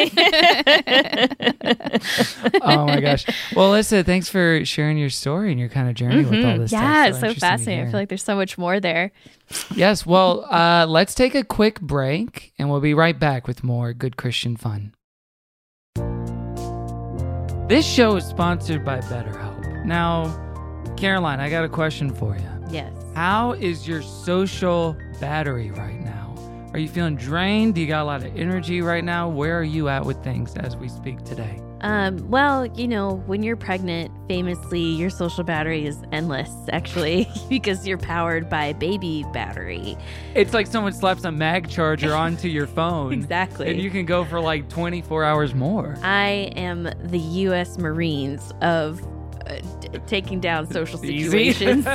Oh my gosh. Well, Alyssa, thanks for sharing your story and your kind of journey with all this stuff. Yeah, it's so fascinating. I feel like there's so much more there. Yes. Well, let's take a quick break, and we'll be right back with more Good Christian Fun. This show is sponsored by BetterHelp. Now, Caroline, I got a question for you. Yes. How is your social battery right now? Are you feeling drained? Do you got a lot of energy right now? Where are you at with things as we speak today? Well, you know, when you're pregnant, famously, your social battery is endless, actually, because you're powered by baby battery. It's like someone slaps a mag charger onto your phone. Exactly. And you can go for like 24 hours more. I am the U.S. Marines of taking down social situations.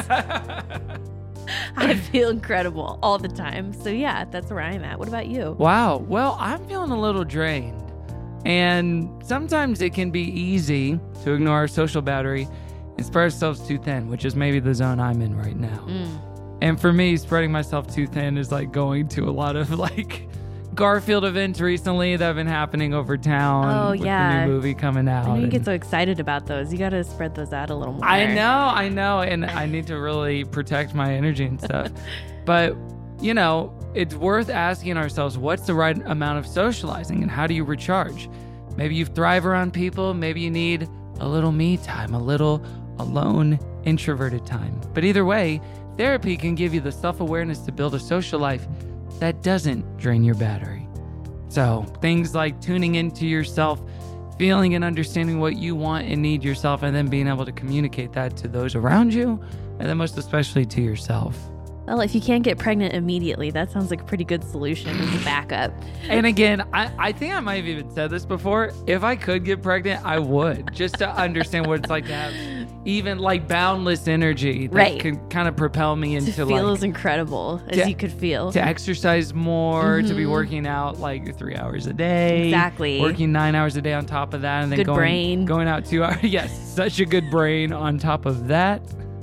I feel incredible all the time. So yeah, that's where I'm at. What about you? Wow. Well, I'm feeling a little drained. And sometimes it can be easy to ignore our social battery and spread ourselves too thin, which is maybe the zone I'm in right now. And for me, spreading myself too thin is like going to a lot of like Garfield events recently that have been happening over town. With the new movie coming out. I know you get so excited about those. You got to spread those out a little more. I know. And I need to really protect my energy and stuff. But, you know, it's worth asking ourselves, what's the right amount of socializing and how do you recharge? Maybe you thrive around people. Maybe you need a little me time, a little alone, introverted time. But either way, therapy can give you the self-awareness to build a social life that doesn't drain your battery. So things like tuning into yourself, feeling and understanding what you want and need yourself, and then being able to communicate that to those around you, and then most especially to yourself. Well, if you can't get pregnant immediately, that sounds like a pretty good solution as a backup. And again, I think I might have even said this before. If I could get pregnant, I would, just to understand what it's like to have even like boundless energy that can kind of propel me into to feel as incredible as you could feel. To exercise more, to be working out like 3 hours a day. Exactly. Working 9 hours a day on top of that, and then going out 2 hours. Yes, such a good brain on top of that.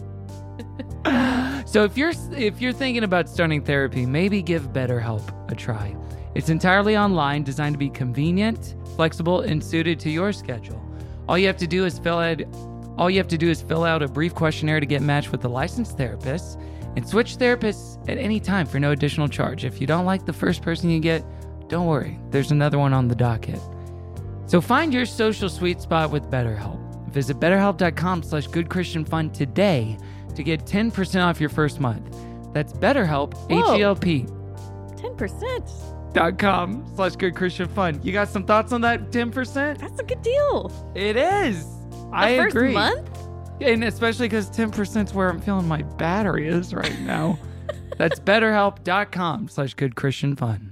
So if you're thinking about starting therapy, maybe give BetterHelp a try. It's entirely online, designed to be convenient, flexible, and suited to your schedule. All you have to do is fill out a brief questionnaire to get matched with a licensed therapist, and switch therapists at any time for no additional charge. If you don't like the first person you get, don't worry, there's another one on the docket. So find your social sweet spot with BetterHelp. Visit BetterHelp.com/GoodChristianFun today to get 10% off your first month. That's BetterHelp, H-E-L-P. 10%. .com/GoodChristianFun. You got some thoughts on that 10%? That's a good deal. It is. I agree. The first month? And especially because 10% is where I'm feeling my battery is right now. That's BetterHelp.com/GoodChristianFun.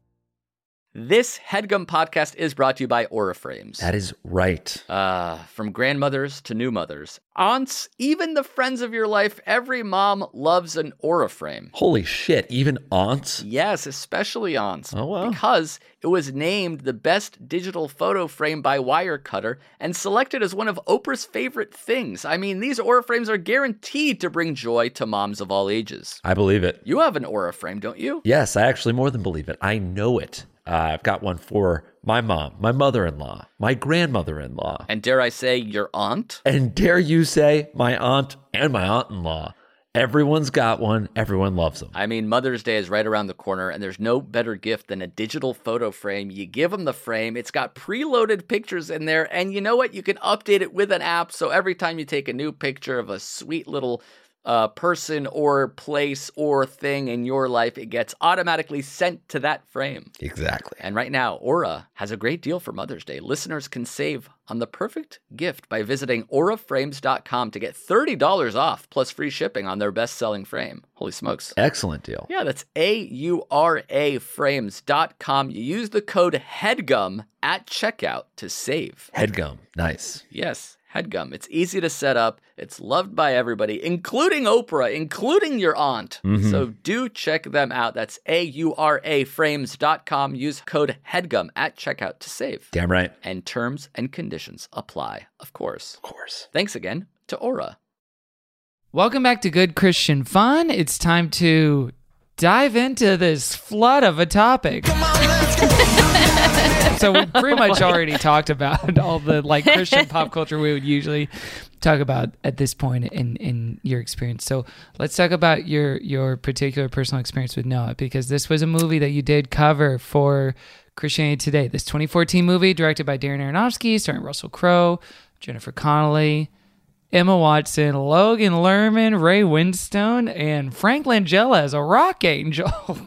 This HeadGum podcast is brought to you by Aura Frames. That is right. From grandmothers to new mothers, aunts, even the friends of your life, every mom loves an Aura frame. Holy shit, even aunts? Yes, especially aunts. Oh, wow. Because it was named the best digital photo frame by Wirecutter and selected as one of Oprah's favorite things. I mean, these Aura frames are guaranteed to bring joy to moms of all ages. I believe it. You have an Aura frame, don't you? Yes, I actually more than believe it. I know it. I've got one for my mom, my mother-in-law, my grandmother-in-law. And dare I say, your aunt? And dare you say, my aunt and my aunt-in-law. Everyone's got one. Everyone loves them. I mean, Mother's Day is right around the corner, and there's no better gift than a digital photo frame. You give them the frame. It's got preloaded pictures in there, and you know what? You can update it with an app, so every time you take a new picture of a sweet little person or place or thing in your life, it gets automatically sent to that frame. Exactly. And right now, Aura has a great deal for Mother's Day. Listeners can save on the perfect gift by visiting auraframes.com to get $30 off plus free shipping on their best-selling frame. Holy smokes. Excellent deal. Yeah, that's auraframes.com. You use the code HEADGUM at checkout to save. HeadGum. Nice. Yes. HeadGum. It's easy to set up. It's loved by everybody, including Oprah, including your aunt. Mm-hmm. So do check them out. That's auraframes.com. Use code HEADGUM at checkout to save. Damn right. And terms and conditions apply, of course. Of course. Thanks again to Aura. Welcome back to Good Christian Fun. It's time to dive into this flood of a topic. So we pretty much already talked about all the like Christian pop culture we would usually talk about at this point in your experience. So let's talk about your particular personal experience with Noah, because this was a movie that you did cover for Christianity Today. This 2014 movie directed by Darren Aronofsky, starring Russell Crowe, Jennifer Connelly, Emma Watson, Logan Lerman, Ray Winstone, and Frank Langella as a rock angel.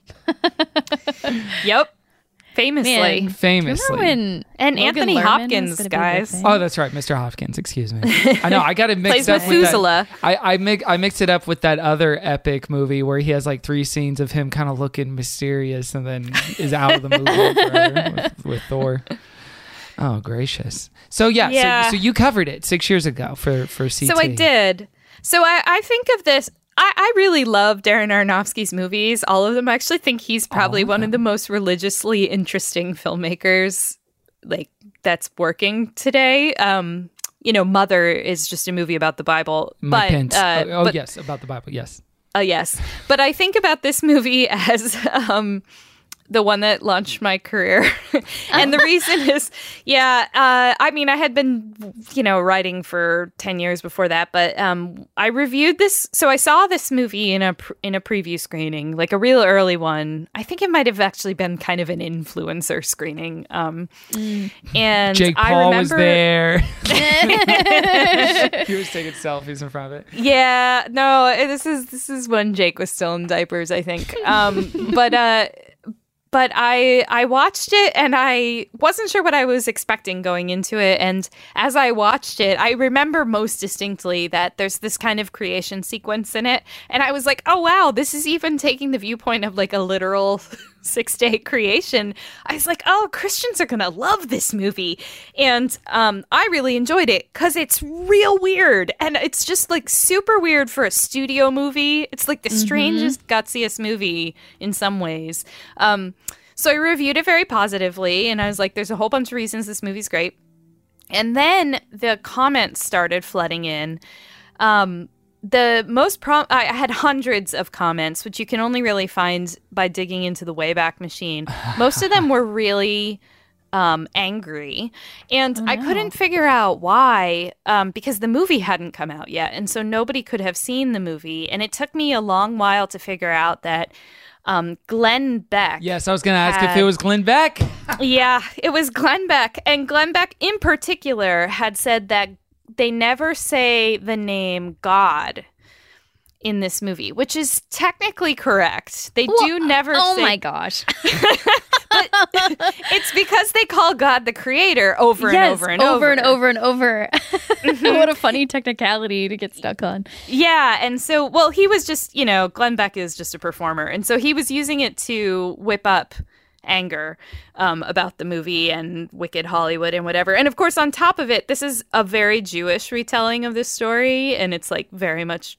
Yep. Famously. And Anthony Lerman Hopkins, guys. Oh, that's right, Mr. Hopkins. Excuse me. I know I got it mixed Plays up with Methuselah. that. I mixed it up with that other epic movie where he has like 3 scenes of him kind of looking mysterious and then is out of the movie forever with Thor. Oh, gracious. So yeah. So you covered it 6 years ago for CT. So I did. So I think of this. I really love Darren Aronofsky's movies, all of them. I actually think he's probably one of the most religiously interesting filmmakers like that's working today. Mother is just a movie about the Bible. Yes, about the Bible, yes. Yes. But I think about this movie as the one that launched my career. And the reason is, I had been, writing for 10 years before that, but I reviewed this. So I saw this movie in a preview screening, like a real early one. I think it might have actually been kind of an influencer screening. And Jake Paul I remember, was there. He was taking selfies in front of it. Yeah, no, this is when Jake was still in diapers, I think. But I watched it and I wasn't sure what I was expecting going into it. And as I watched it, I remember most distinctly that there's this kind of creation sequence in it. And I was like, oh, wow, this is even taking the viewpoint of like a literal 6-day creation, I was like, oh, Christians are going to love this movie. And I really enjoyed it because it's real weird. And it's just like super weird for a studio movie. It's like the strangest, gutsiest movie in some ways. So I reviewed it very positively. And I was like, there's a whole bunch of reasons this movie's great. And then the comments started flooding in. I had hundreds of comments, which you can only really find by digging into the Wayback Machine. Most of them were really angry, and I couldn't figure out why, because the movie hadn't come out yet, and so nobody could have seen the movie. And it took me a long while to figure out that Glenn Beck. Yes, I was going to ask if it was Glenn Beck. Yeah, it was Glenn Beck, and Glenn Beck in particular had said that they never say the name God in this movie, which is technically correct. They do never say... Oh my gosh. But it's because they call God the creator over and over and over. and over and over. What a funny technicality to get stuck on. Yeah, and so, well, he was just, Glenn Beck is just a performer, and so he was using it to whip up anger about the movie and wicked Hollywood and whatever. And of course, on top of it, this is a very Jewish retelling of this story, and it's like very much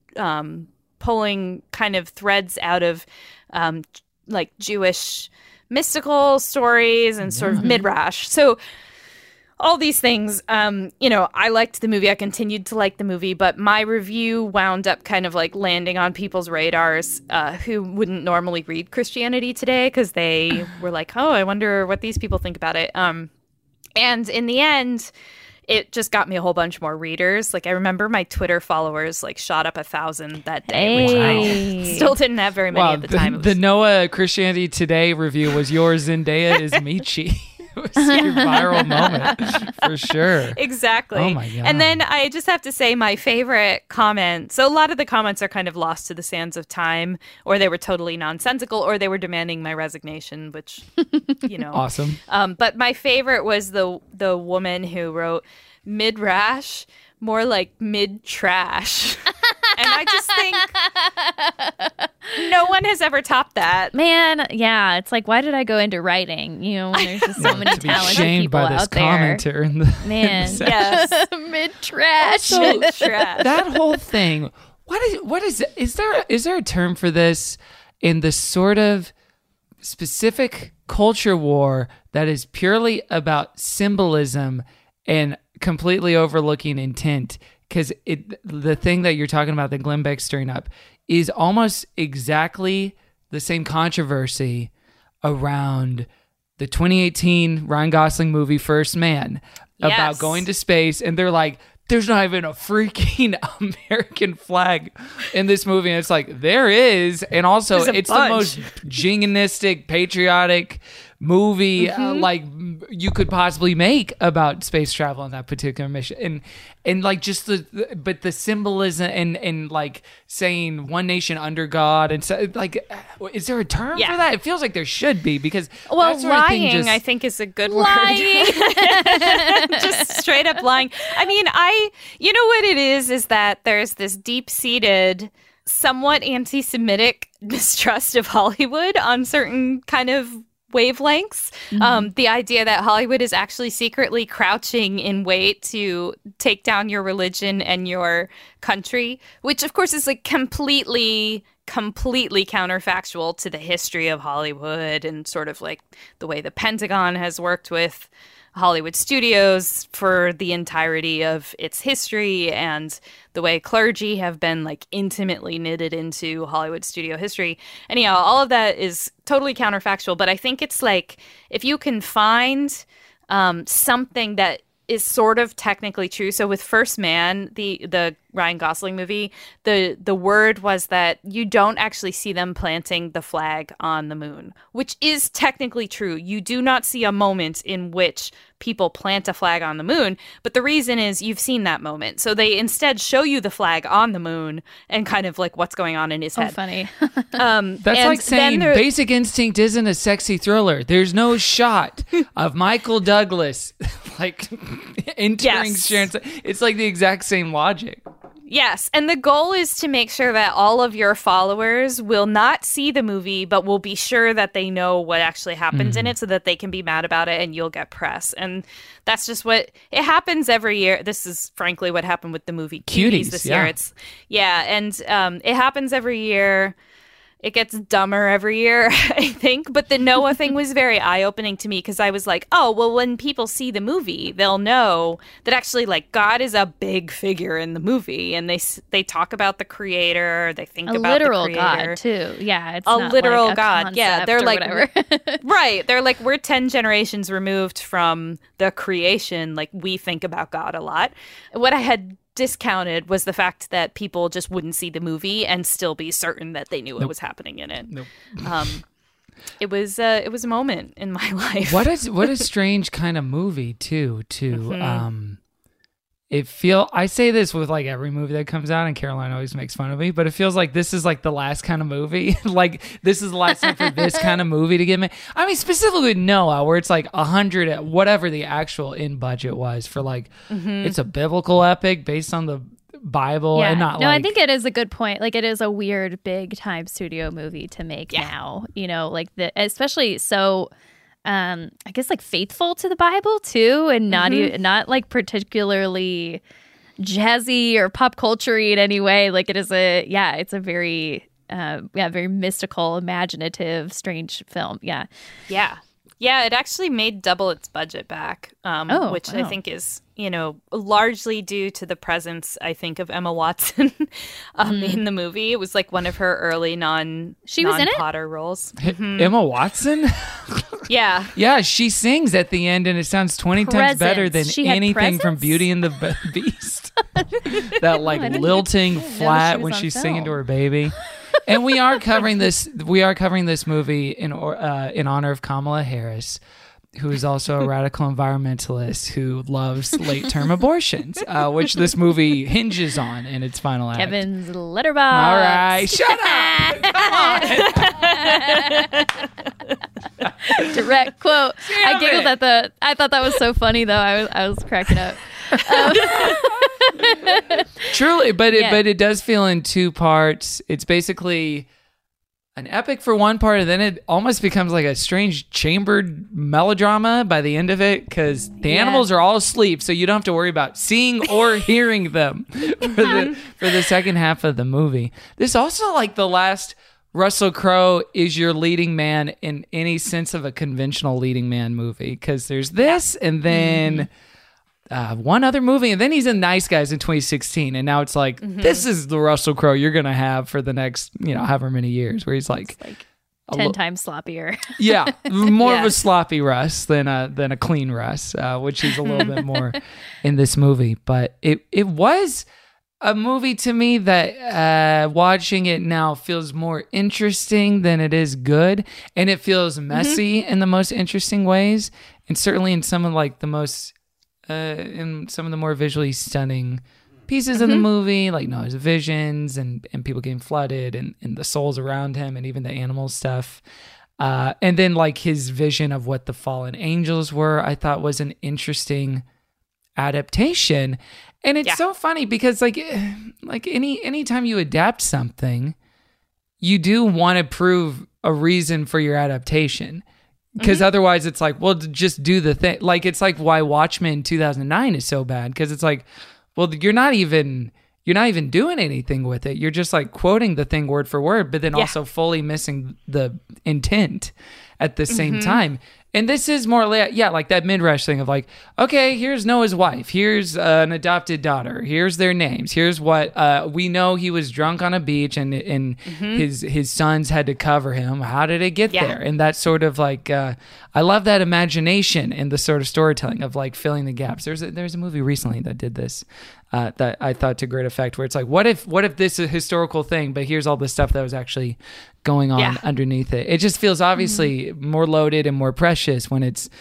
pulling kind of threads out of like Jewish mystical stories and sort of midrash. So all these things, I liked the movie. I continued to like the movie, but my review wound up kind of like landing on people's radars who wouldn't normally read Christianity Today because they were like, oh, I wonder what these people think about it. And in the end, it just got me a whole bunch more readers. Like I remember my Twitter followers like shot up 1,000 that day, which I still didn't have very many at the time. The Noah Christianity Today review was your Zendaya is Michi. It was your viral moment for sure. Exactly. Oh my God. And then I just have to say my favorite comment. So a lot of the comments are kind of lost to the sands of time, or they were totally nonsensical, or they were demanding my resignation, which, Awesome. But my favorite was the woman who wrote mid-rash, more like mid-trash. And I just think no one has ever topped that. Man, yeah. It's like, why did I go into writing? When there's just so many talented people out there. In the Man, yes. Mid-trash. Mid-trash. That whole thing. What is there a term for this in the sort of specific culture war that is purely about symbolism and completely overlooking intent? Because the thing that you're talking about that Glenn Beck's stirring up is almost exactly the same controversy around the 2018 Ryan Gosling movie First Man about going to space. And they're like, there's not even a freaking American flag in this movie. And it's like, there is. And also, it's the most jingoistic, patriotic movie like you could possibly make about space travel on that particular mission, and like just but the symbolism and like saying one nation under God, and so like, is there a term for that? It feels like there should be, because lying I think is a good word. Just straight up lying. I mean, you know what it is that there's this deep-seated, somewhat anti-Semitic mistrust of Hollywood on certain kind of wavelengths. The idea that Hollywood is actually secretly crouching in wait to take down your religion and your country, which of course is like completely counterfactual to the history of Hollywood and sort of like the way the Pentagon has worked with Hollywood studios for the entirety of its history, and the way clergy have been like intimately knitted into Hollywood studio history. Anyhow, all of that is totally counterfactual, but I think it's like, if you can find something that is sort of technically true. So with First Man, the Ryan Gosling movie, the word was that you don't actually see them planting the flag on the moon, which is technically true. You do not see a moment in which people plant a flag on the moon, but the reason is you've seen that moment. So they instead show you the flag on the moon and kind of like what's going on in his head. Funny. That's like saying Basic Instinct isn't a sexy thriller. There's no shot of Michael Douglas like entering Sharon. It's like the exact same logic. Yes, and the goal is to make sure that all of your followers will not see the movie, but will be sure that they know what actually happens in it so that they can be mad about it and you'll get press. And that's just what it happens every year. This is frankly what happened with the movie Cuties this year. It happens every year. It gets dumber every year, I think. But the Noah thing was very eye-opening to me because I was like, oh, well, when people see the movie, they'll know that actually, like, God is a big figure in the movie. And they talk about the creator. They think about the creator. A literal God, too. Yeah, it's a not literal like a God. Yeah, they're like, whatever. right. They're like, we're 10 generations removed from the creation. Like, we think about God a lot. What I had discounted was the fact that people just wouldn't see the movie and still be certain that they knew what was happening in it. It was a moment in my life. What a strange kind of movie too. I say this with like every movie that comes out, and Caroline always makes fun of me, but it feels like this is like the last kind of movie. Like this is the last time for this kind of movie to get made. I mean, specifically with Noah, where it's like 100, whatever the actual in budget was for like, it's a biblical epic based on the Bible and not I think it is a good point. Like it is a weird big time studio movie to make now, you know, like especially so I guess like faithful to the Bible too, and not like particularly jazzy or pop culture-y in any way. Like it is it's a very very mystical, imaginative, strange film. Yeah, it actually made double its budget back, which I think is, you know, largely due to the presence, I think, of Emma Watson in the movie. It was like one of her early non-Potter roles. Emma Watson? Yeah. Yeah, she sings at the end, and it sounds 20 times better than anything from Beauty and the Beast. That like lilting flat when she's singing to her baby. And we are covering this. We are covering this movie in honor of Kamala Harris, who is also a radical environmentalist who loves late-term abortions, which this movie hinges on in its final act. Kevin's Letterboxd. All right, shut up! Come on. Direct quote. Damn I giggled at the. I thought that was so funny, though. I was cracking up. Truly, but it does feel in two parts. It's basically an epic for one part, and then it almost becomes like a strange chambered melodrama by the end of it, because the animals are all asleep, so you don't have to worry about seeing or hearing them for the second half of the movie. This also, like the last Russell Crowe is your leading man in any sense of a conventional leading man movie, because there's this and then one other movie, and then he's in Nice Guys in 2016, and now it's like this is the Russell Crowe you're gonna have for the next, you know, however many years, where he's like 10 times sloppier. Yeah, more of a sloppy Russ than a clean Russ, which is a little bit more in this movie. But it was a movie to me that watching it now feels more interesting than it is good, and it feels messy in the most interesting ways, and certainly in some of like the most in some of the more visually stunning pieces of the movie, like Noah's visions and people getting flooded and the souls around him and even the animal stuff. And then like his vision of what the fallen angels were, I thought was an interesting adaptation. And it's so funny because like anytime you adapt something, you do want to prove a reason for your adaptation. Because otherwise it's like, well, just do the thing. Like, it's like why Watchmen 2009 is so bad. Because it's like, well, you're not even doing anything with it. You're just like quoting the thing word for word, but then also fully missing the intent at the same time. And this is more like that mid-rush thing of like, okay, here's Noah's wife. Here's an adopted daughter. Here's their names. Here's what we know. He was drunk on a beach and his sons had to cover him. How did it get there? And that's sort of like, I love that imagination and the sort of storytelling of like filling the gaps. There's a movie recently that did this that I thought to great effect, where it's like, what if this is a historical thing, but here's all the stuff that was actually going on underneath it. It just feels obviously more loaded and more precious when it's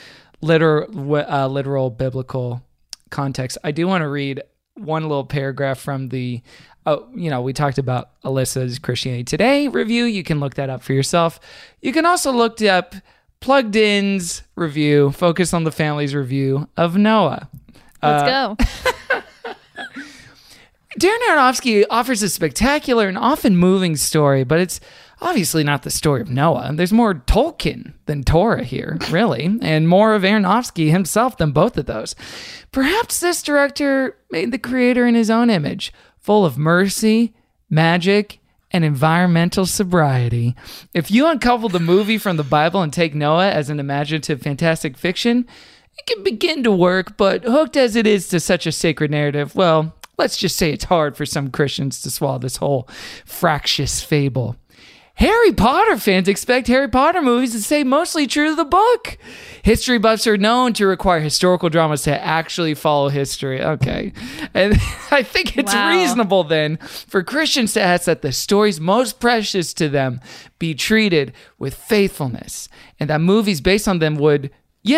literal biblical context. I do want to read one little paragraph from the, we talked about Alyssa's Christianity Today review. You can look that up for yourself. You can also look up Plugged In's review, Focus on the Family's review of Noah. Let's go. Darren Aronofsky offers a spectacular and often moving story, but it's obviously not the story of Noah. There's more Tolkien than Torah here, really, and more of Aronofsky himself than both of those. Perhaps this director made the creator in his own image, full of mercy, magic, and environmental sobriety. If you uncouple the movie from the Bible and take Noah as an imaginative fantastic fiction, it can begin to work, but hooked as it is to such a sacred narrative, well, let's just say it's hard for some Christians to swallow this whole fractious fable. Harry Potter fans expect Harry Potter movies to stay mostly true to the book. History buffs are known to require historical dramas to actually follow history. Okay. And I think it's reasonable then for Christians to ask that the stories most precious to them be treated with faithfulness, and that movies based on them would,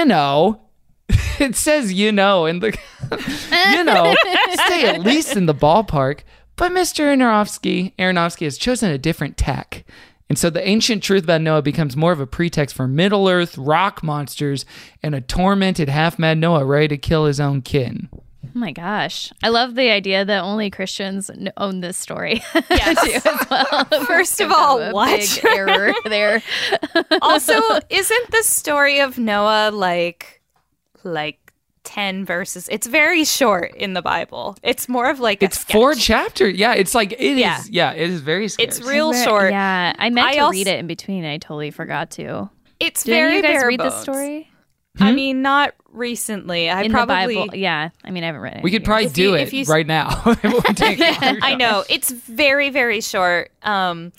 it says in the, stay at least in the ballpark. But Mr. Aronofsky has chosen a different tack. And so the ancient truth about Noah becomes more of a pretext for Middle-earth rock monsters and a tormented half-mad Noah ready to kill his own kin. Oh my gosh. I love the idea that only Christians own this story. Yes. Too, as well. First of all, what? Big error there. Also, isn't the story of Noah like 10 verses? It's very short in the Bible. It's more of like it's sketch. 4 chapters. Yeah, it's like it is. Yeah, it is very scarce. It's real short. Yeah, I meant to read it in between. I totally forgot to. It's Did very you guys bare read bones. this story? I mean, not recently. In the Bible. Yeah, I mean, I haven't read it. We could probably do it right now. It won't take long. I know. It's very, very short. And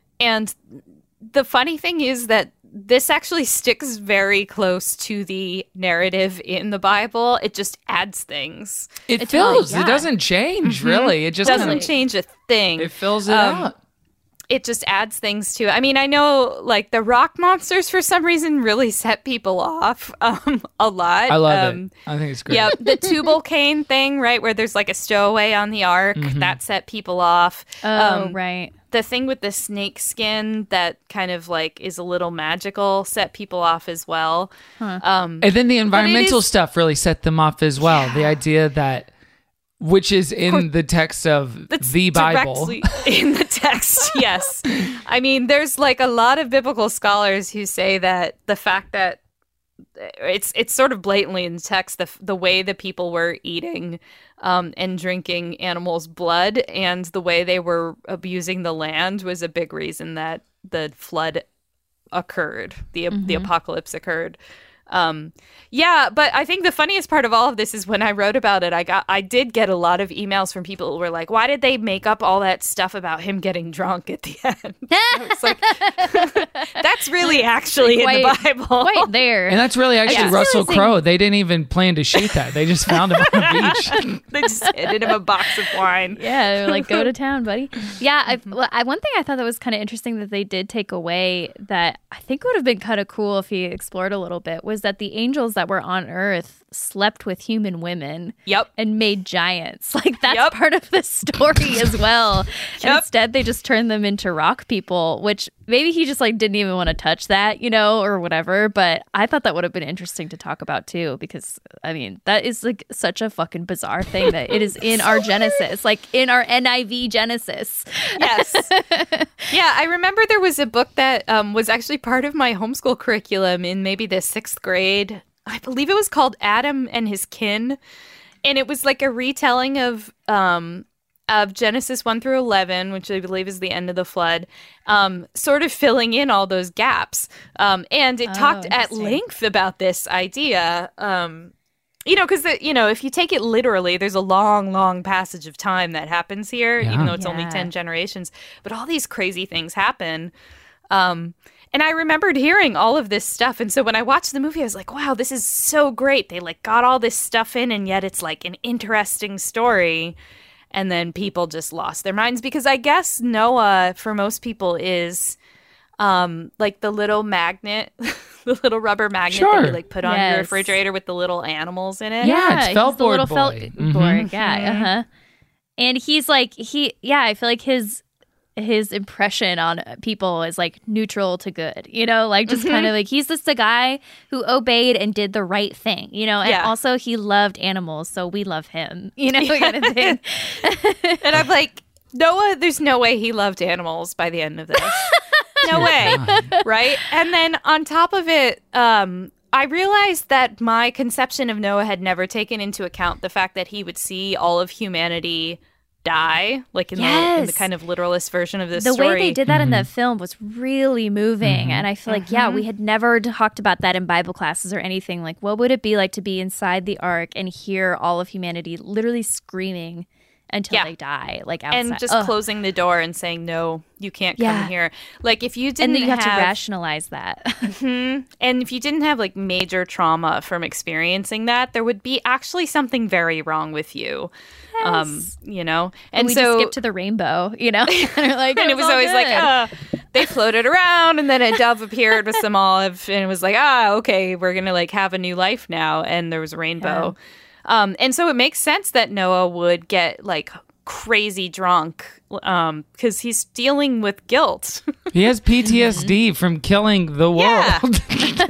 the funny thing is that this actually sticks very close to the narrative in the Bible. It just adds things. It fills. It doesn't change, really. It just doesn't change a thing. It fills it out. It just adds things to it. I mean, I know like the rock monsters for some reason really set people off a lot. I love it. I think it's great. Yeah, the Tubal Cain thing, right, where there's like a stowaway on the ark, that set people off. Oh, right. The thing with the snake skin that kind of like is a little magical set people off as well. Huh. And then the environmental stuff really set them off as well. Yeah. The idea that, which is in the text of the Bible. Directly in the text, yes. I mean, there's like a lot of biblical scholars who say that the fact that it's sort of blatantly in the text, the way that people were eating and drinking animals' blood and the way they were abusing the land was a big reason that the flood occurred, the apocalypse occurred. Yeah, but I think the funniest part of all of this is when I wrote about it, I did get a lot of emails from people who were like, why did they make up all that stuff about him getting drunk at the end? It's like, that's really actually in the Bible. Right there. And that's really actually Russell Crowe. They didn't even plan to shoot that. They just found him on the beach. They just handed him a box of wine. Yeah, they were like, go to town, buddy. Yeah, one thing I thought that was kind of interesting that they did take away that I think would have been kind of cool if he explored a little bit was that the angels that were on Earth slept with human women and made giants. Like that's part of the story as well. And instead they just turned them into rock people, which maybe he just like didn't even want to touch that, or whatever. But I thought that would have been interesting to talk about too, because I mean, that is like such a fucking bizarre thing that it is in our Genesis, like in our NIV Genesis. Yes. Yeah, I remember there was a book that was actually part of my homeschool curriculum in maybe the 6th grade. I believe it was called Adam and His Kin. And it was like a retelling of Genesis 1 through 11, which I believe is the end of the flood, sort of filling in all those gaps. And it talked at length about this idea. Because, if you take it literally, there's a long, long passage of time that happens here, even though it's only 10 generations. But all these crazy things happen. And I remembered hearing all of this stuff. And so when I watched the movie, I was like, wow, this is so great. They like got all this stuff in, and yet it's like an interesting story. And then people just lost their minds because I guess Noah, for most people, is like the little magnet, the little rubber magnet that you like put on your refrigerator with the little animals in it. Yeah, it's Felt Board Boy. Felt Board. Yeah, And he's like, I feel like his his impression on people is like neutral to good, you know, like just kind of like he's just a guy who obeyed and did the right thing, you know, and also he loved animals, so we love him, you know, kind of thing. And I'm like, Noah, there's no way he loved animals by the end of this. No way. Right? And then on top of it, I realized that my conception of Noah had never taken into account the fact that he would see all of humanity die, like in the kind of literalist version of this story. The way they did that in the film was really moving. And I feel like, we had never talked about that in Bible classes or anything. Like, what would it be like to be inside the ark and hear all of humanity literally screaming until they die, like outside. And just closing the door and saying, no, you can't come here. Like if you didn't and then you have to rationalize that. And if you didn't have like major trauma from experiencing that, there would be actually something very wrong with you. Yes. You know? And we just skipped to the rainbow, you know? And it was always good. Like, they floated around and then a dove appeared with some olive and it was like, okay, we're going to like have a new life now. And there was a rainbow. Yeah. And so it makes sense that Noah would get like crazy drunk because he's dealing with guilt. He has PTSD from killing the world.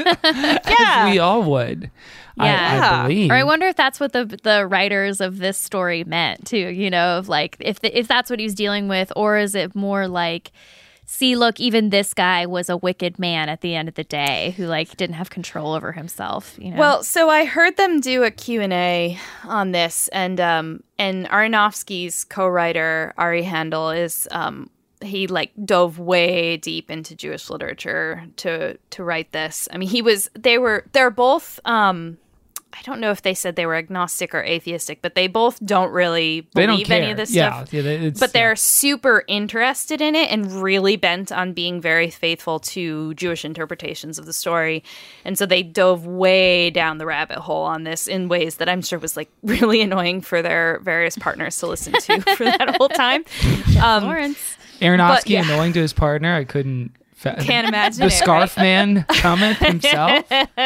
As we all would. I believe. Or I wonder if that's what the writers of this story meant too, you know, of like if that's what he's dealing with, or is it more like, see, look, even this guy was a wicked man at the end of the day who like didn't have control over himself, you know? Well, so I heard them do a Q&A on this, and Aronofsky's co-writer Ari Handel is he like dove way deep into Jewish literature to write this. I mean, they're both I don't know if they said they were agnostic or atheistic, but they both don't really believe any of this stuff. But they're super interested in it and really bent on being very faithful to Jewish interpretations of the story. And so they dove way down the rabbit hole on this in ways that I'm sure was like really annoying for their various partners to listen to for that whole time. Lawrence. Aronofsky annoying to his partner. I can't imagine the Scarf Man cometh himself.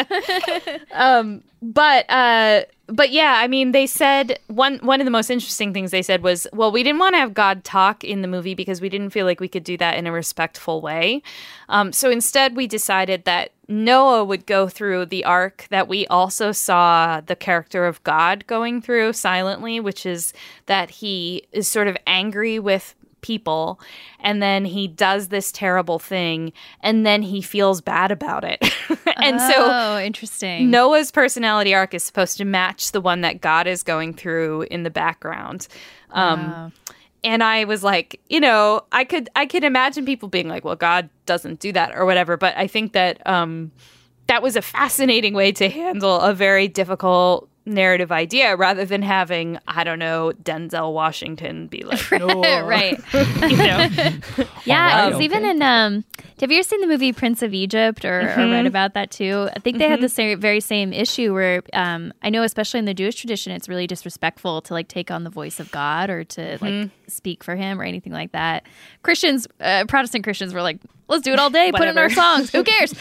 But yeah, I mean, they said one of the most interesting things they said was, well, we didn't want to have God talk in the movie because we didn't feel like we could do that in a respectful way. So instead, we decided that Noah would go through the arc that we also saw the character of God going through silently, which is that he is sort of angry with people, and then he does this terrible thing, and then he feels bad about it. And so interesting. Noah's personality arc is supposed to match the one that God is going through in the background. And I was like, you know, I could imagine people being like, well, God doesn't do that or whatever, but I think that that was a fascinating way to handle a very difficult narrative idea rather than having, I don't know, Denzel Washington be like, no. Right. You know? Yeah, it's even in, have you ever seen the movie Prince of Egypt or read about that too? I think they had the very same issue where I know especially in the Jewish tradition, it's really disrespectful to like take on the voice of God or to like speak for him or anything like that. Christians, Protestant Christians were like, let's do it all day, put in our songs, who cares?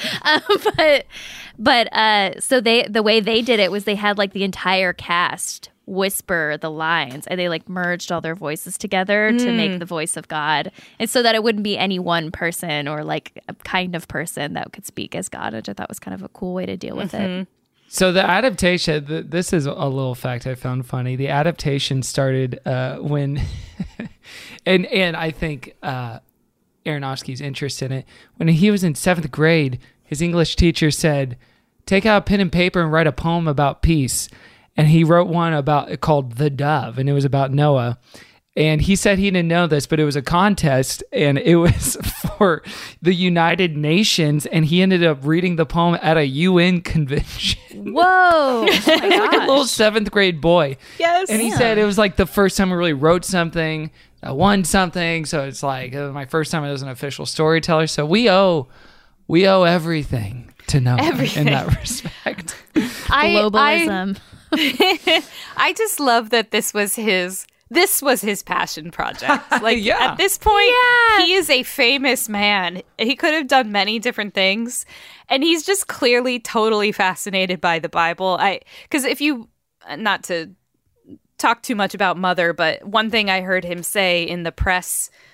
But so the way they did it was they had like the entire cast whisper the lines, and they like merged all their voices together to make the voice of God, and so that it wouldn't be any one person or like a kind of person that could speak as God, which I thought was kind of a cool way to deal with it. So the adaptation, this is a little fact I found funny. The adaptation started when, and I think Aronofsky's interest in it, when he was in 7th grade, his English teacher said, take out a pen and paper and write a poem about peace. And he wrote one called The Dove, and it was about Noah. And he said he didn't know this, but it was a contest, and it was for the United Nations, and he ended up reading the poem at a UN convention. Whoa! Oh my like a little 7th grade boy. Yes. And he said it was like the first time I really wrote something, I won something, so it's like my first time as an official storyteller. So we owe everything to Noah in that respect. Globalism. I just love that this was his passion project. Like at this point, he is a famous man. He could have done many different things, and he's just clearly totally fascinated by the Bible. Because if you, not to talk too much about Mother, but one thing I heard him say in the press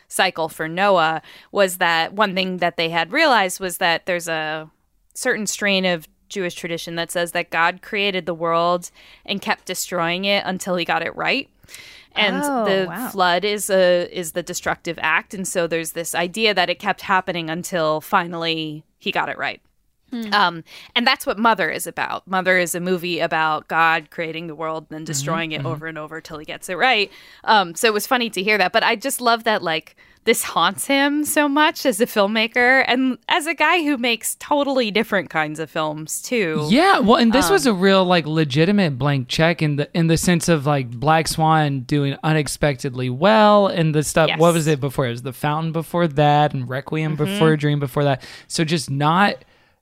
cycle for Noah was that one thing that they had realized was that there's a certain strain of Jewish tradition that says that God created the world and kept destroying it until he got it right. And flood is the destructive act. And so there's this idea that it kept happening until finally he got it right. And that's what Mother is about. Mother is a movie about God creating the world and then destroying it over and over till he gets it right. So it was funny to hear that. But I just love that, like, this haunts him so much as a filmmaker and as a guy who makes totally different kinds of films too. Yeah, well, and this was a real, like, legitimate blank check in the sense of, like, Black Swan doing unexpectedly well and the stuff. Yes. What was it before? It was The Fountain before that and Requiem before a Dream before that. So just not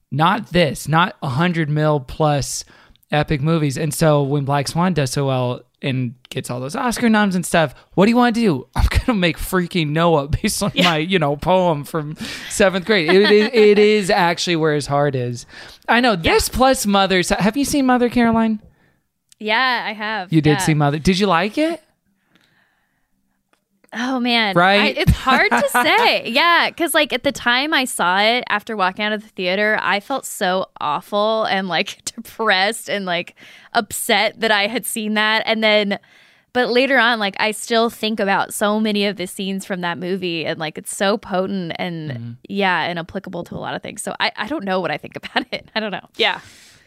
100 mil plus epic movies. And so when Black Swan does so well and gets all those Oscar noms and stuff, what do you want to do? I'm going to make freaking Noah based on my, poem from 7th grade. It is actually where his heart is. I know this plus Mother. Have you seen Mother, Caroline? Yeah, I have. You did see Mother. Did you like it? Oh, man. Right? It's hard to say. Yeah, because, like, at the time I saw it, after walking out of the theater, I felt so awful and, like, depressed and, like, upset that I had seen that. And then, but later on, like, I still think about so many of the scenes from that movie and, like, it's so potent and, and applicable to a lot of things. So I don't know what I think about it. I don't know. Yeah.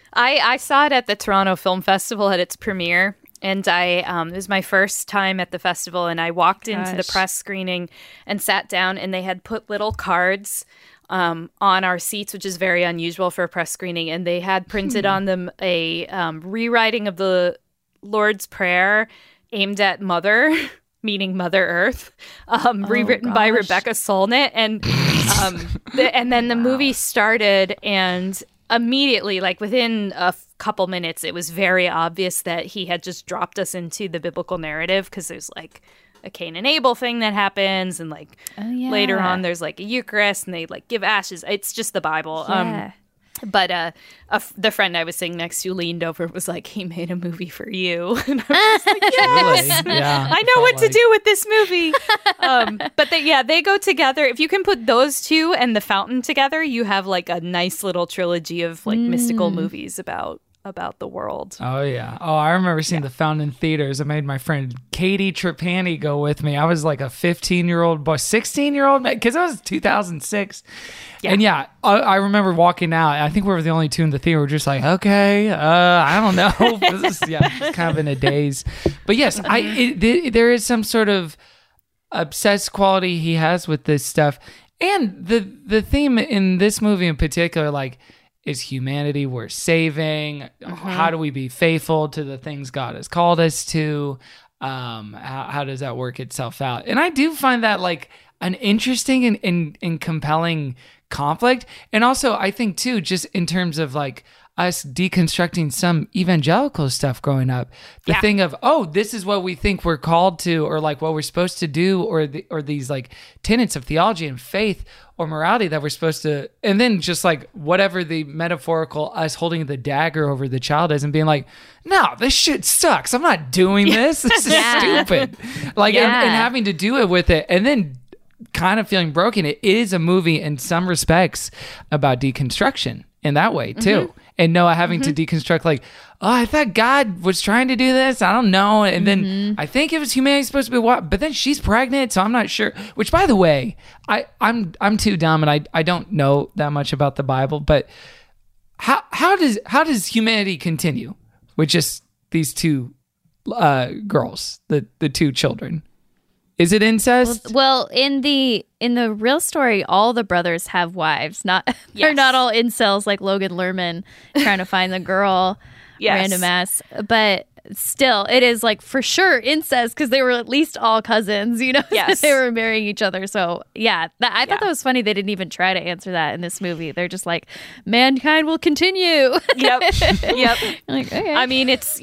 I saw it at the Toronto Film Festival at its premiere. And it was my first time at the festival, and I walked into the press screening and sat down, and they had put little cards on our seats, which is very unusual for a press screening, and they had printed on them a rewriting of the Lord's Prayer aimed at Mother, meaning Mother Earth, rewritten by Rebecca Solnit, and then the movie started, and immediately, like within a couple minutes, it was very obvious that he had just dropped us into the biblical narrative because there's like a Cain and Abel thing that happens, and like later on there's like a Eucharist and they like give ashes. It's just the Bible. But the friend I was sitting next to leaned over and was like, he made a movie for you. And I was like, yes, really? Yeah, I know what to do with this movie. But they go together. If you can put those two and The Fountain together, you have like a nice little trilogy of like mystical movies about the world. Oh, yeah. Oh, I remember seeing The Fountain in theaters. I made my friend Katie Trapani go with me. I was like a 15-year-old boy, 16-year-old, because it was 2006. Yeah. And I remember walking out. I think we were the only two in the theater. We're just like, okay, I don't know. It's kind of in a daze. But yes, there is some sort of obsessed quality he has with this stuff. And the theme in this movie in particular, like, is humanity worth saving? How do we be faithful to the things God has called us to? How does that work itself out? And I do find that like an interesting and compelling conflict. And also I think too, just in terms of like us deconstructing some evangelical stuff growing up, the thing of, this is what we think we're called to, or like what we're supposed to do, or these like tenets of theology and faith or morality that we're supposed to, and then just like whatever the metaphorical us holding the dagger over the child is and being like, no, this shit sucks. I'm not doing this. This is stupid. Like, and having to do it with it, and then kind of feeling broken. It is a movie in some respects about deconstruction in that way too. And Noah having to deconstruct like, I thought God was trying to do this. I don't know. And then I think it was humanity supposed to be what, but then she's pregnant, so I'm not sure. Which, by the way, I'm too dumb and I don't know that much about the Bible. But how does humanity continue with just these two girls, the two children? Is it incest? Well, in the real story, all the brothers have wives. They're not all incels like Logan Lerman trying to find the girl, random ass. But still, it is like for sure incest because they were at least all cousins. Yes. They were marrying each other. So I thought that was funny. They didn't even try to answer that in this movie. They're just like, mankind will continue. Yep. Like, okay. I mean, it's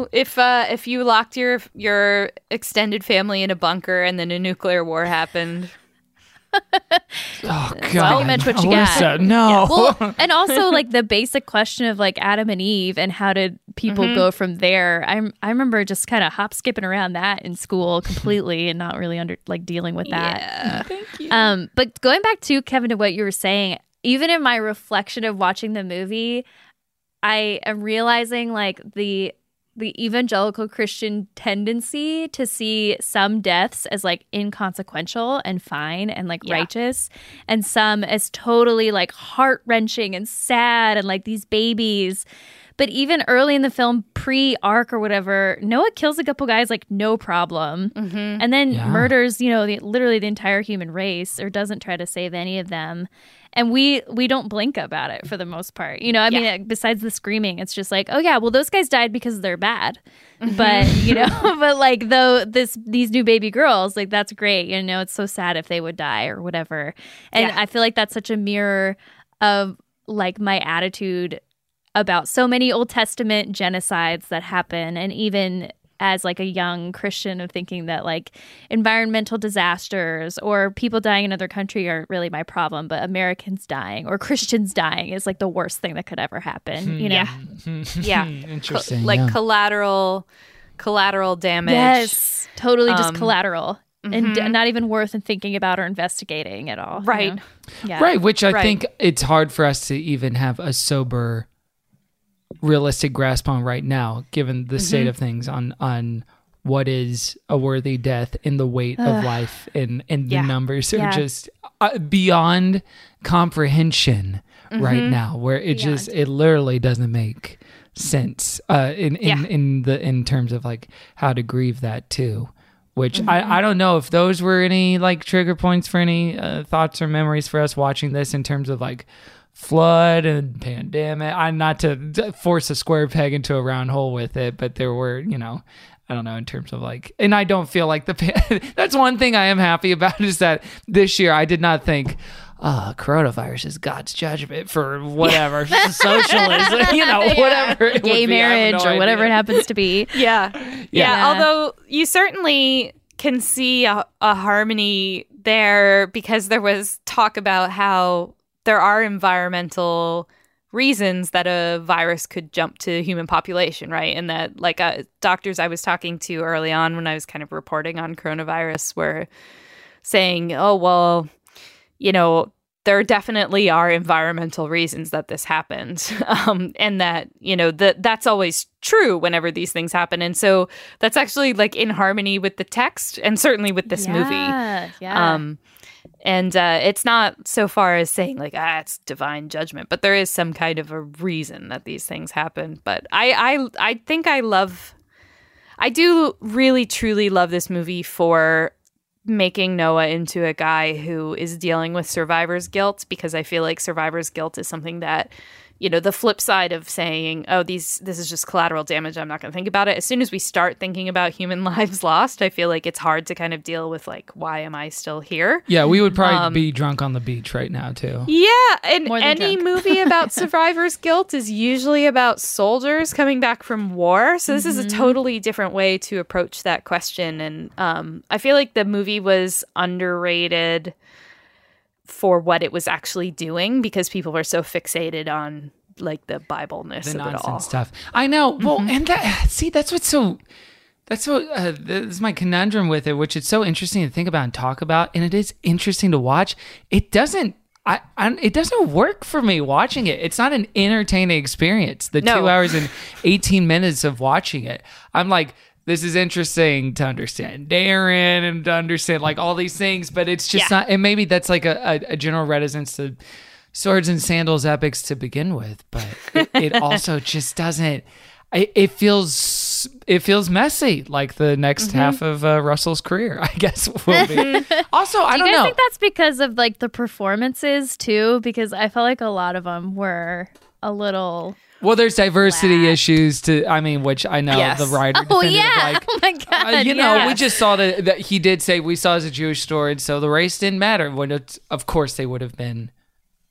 if you locked your extended family in a bunker and then a nuclear war happened, Oh God! Pretty much what you Alyssa, got. No. Yeah. Well, and also like the basic question of like Adam and Eve and how did people go from there? I remember just kind of hop skipping around that in school completely and not really dealing with that. Yeah. Thank you. But going back to Kevin to what you were saying, even in my reflection of watching the movie, I am realizing like the evangelical Christian tendency to see some deaths as like inconsequential and fine and like righteous, and some as totally like heart-wrenching and sad and like these babies. But even early in the film, pre-arc or whatever, Noah kills a couple guys like no problem, and then murders literally the entire human race, or doesn't try to save any of them. And we don't blink about it for the most part. I mean, besides the screaming, it's just like, oh yeah, well those guys died because they're bad. But but like these new baby girls, like that's great. It's so sad if they would die or whatever. And I feel like that's such a mirror of like my attitude about so many Old Testament genocides that happen, and even as like a young Christian of thinking that like environmental disasters or people dying in another country aren't really my problem, but Americans dying or Christians dying is like the worst thing that could ever happen. Yeah. Interesting. Collateral damage. Yes, totally just collateral. And not even worth thinking about or investigating at all. Right. Yeah. Right, which I think it's hard for us to even have a sober, realistic grasp on right now, given the state of things on what is a worthy death in the weight of life, and the numbers are just beyond comprehension right now, where it literally doesn't make sense in terms of like how to grieve that too. Which I don't know if those were any like trigger points for any thoughts or memories for us watching this in terms of like flood and pandemic. I'm not to force a square peg into a round hole with it, but there were, I don't know, in terms of like, and I don't feel like that's one thing I am happy about is that this year I did not think, coronavirus is God's judgment for whatever, socialism, whatever. Gay marriage or whatever it happens to be. Yeah. Although you certainly can see a harmony there, because there was talk about how there are environmental reasons that a virus could jump to human population, right? And that like doctors I was talking to early on when I was kind of reporting on coronavirus were saying, oh, well, there definitely are environmental reasons that this happened. And that, that's always true whenever these things happen. And so that's actually like in harmony with the text and certainly with this movie. Yeah. And it's not so far as saying like, it's divine judgment, but there is some kind of a reason that these things happen. But I think I do really truly love this movie for making Noah into a guy who is dealing with survivor's guilt, because I feel like survivor's guilt is something that, the flip side of saying, oh, this is just collateral damage, I'm not going to think about it. As soon as we start thinking about human lives lost, I feel like it's hard to kind of deal with like, why am I still here? Yeah, we would probably be drunk on the beach right now too. Yeah, and any movie about survivor's guilt is usually about soldiers coming back from war. So this is a totally different way to approach that question. And I feel like the movie was underrated for what it was actually doing, because people were so fixated on like the Bible-ness of it all. Stuff. I know. Well, and that's what this is my conundrum with it, which is so interesting to think about and talk about, and it is interesting to watch. It doesn't work for me watching it. It's not an entertaining experience. The 2 hours and 18 minutes of watching it, I'm like, this is interesting to understand Darren and to understand like all these things, but it's just not, and maybe that's like a general reticence to swords and sandals epics to begin with, but it also just doesn't, it feels messy, like the next half of Russell's career, I guess will be. Also, I don't know. I think that's because of like the performances too, because I felt like a lot of them were a little... Well, there's diversity issues which I know the writer defended oh my God. We just saw that he did say we saw as a Jewish story, and so the race didn't matter. When of course they would have been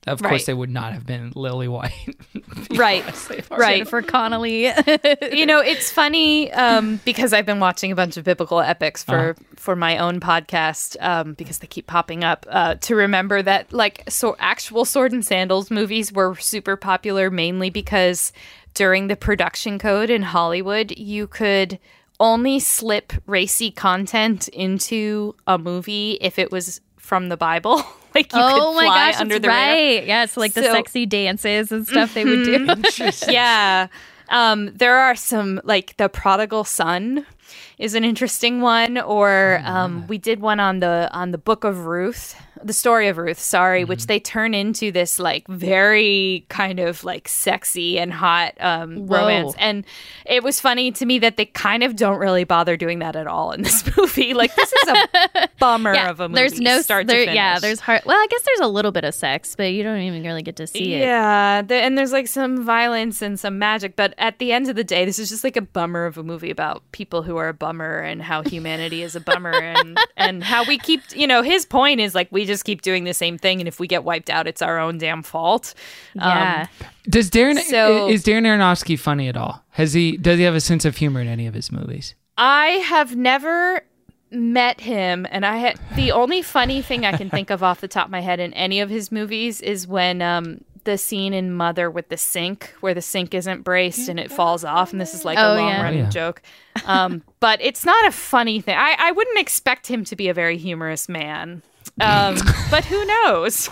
Of course, they would not have been Lily White. Right. Jennifer Connelly. It's funny because I've been watching a bunch of biblical epics for my own podcast because they keep popping up to remember that actual Sword and Sandals movies were super popular mainly because during the production code in Hollywood, you could only slip racy content into a movie if it was from the Bible. Like you could fly under the radar. Yeah, it's like the sexy dances and stuff they would do. Yeah. There are some, like the Prodigal Son is an interesting one, or we did one on the Book of Ruth, the story of Ruth, which they turn into this like very kind of like sexy and hot romance. And it was funny to me that they kind of don't really bother doing that at all in this movie. Like this is a bummer of a movie. There's no start to finish. Yeah, there's hard. Well, I guess there's a little bit of sex, but you don't even really get to see it. Yeah, and there's like some violence and some magic, but at the end of the day, this is just like a bummer of a movie about people who are a bummer and how humanity is a bummer and how we keep, his point is like we just keep doing the same thing, and if we get wiped out, it's our own damn fault. Yeah. Is Darren Aronofsky funny at all? Does he have a sense of humor in any of his movies? I have never met him, and the only funny thing I can think of off the top of my head in any of his movies is when the scene in Mother with the sink, where the sink isn't braced and it falls off, and this is like a long-running joke. But it's not a funny thing. I wouldn't expect him to be a very humorous man. But who knows?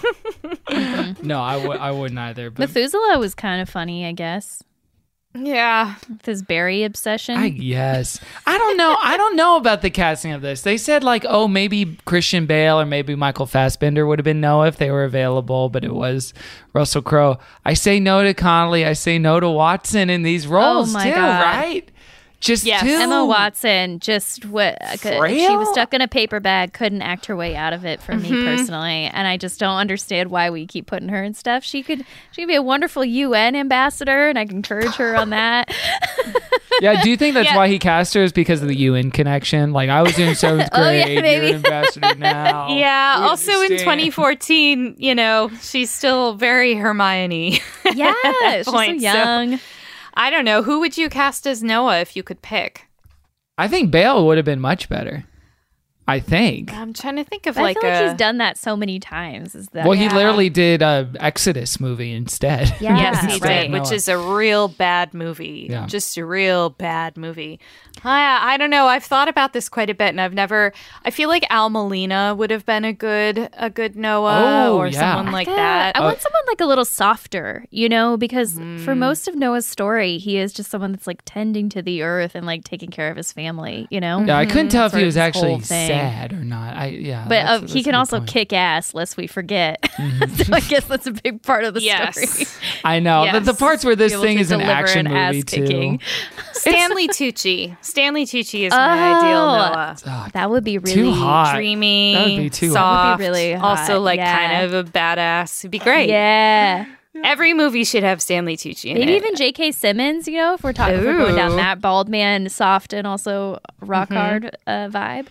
No, I wouldn't either. But Methuselah was kind of funny, I guess. Yeah. With his berry obsession. I guess. I don't know. I don't know about the casting of this. They said maybe Christian Bale or maybe Michael Fassbender would have been Noah if they were available, but it was Russell Crowe. I say no to Connolly. I say no to Watson in these roles too, right? Just Emma Watson, just what she was stuck in a paper bag, couldn't act her way out of it for me personally, and I just don't understand why we keep putting her in stuff. She could be a wonderful UN ambassador, and I can encourage her on that. Yeah, do you think that's why he cast her? Is because of the UN connection? Like I was in 7th grade, you're an ambassador now. Yeah. Also in 2014, she's still very Hermione. Yeah, at that point, she's so young. So, I don't know. Who would you cast as Noah if you could pick? I think Bale would have been much better. I think. I'm trying to think of I feel like he's done that so many times. He literally did a Exodus movie instead. Yeah. Yes, he did, which is a real bad movie. Yeah. Just a real bad movie. I don't know. I've thought about this quite a bit, and I feel like Al Molina would have been a good Noah or someone like that. I want someone like a little softer, because for most of Noah's story, he is just someone that's like tending to the earth and like taking care of his family, Yeah, I couldn't tell if he was actually sad or not. But he can also kick ass, lest we forget. So I guess that's a big part of the story. I know. Yes. The parts where this thing is an action movie too. Stanley Tucci. Stanley Tucci is my ideal Noah. That would be really too hot. Dreamy. That would be too soft. That would be really hot. Also kind of a badass. It'd be great. Yeah. Every movie should have Stanley Tucci in it. Maybe even J.K. Simmons, if we're going down that bald man, soft and also rock hard vibe.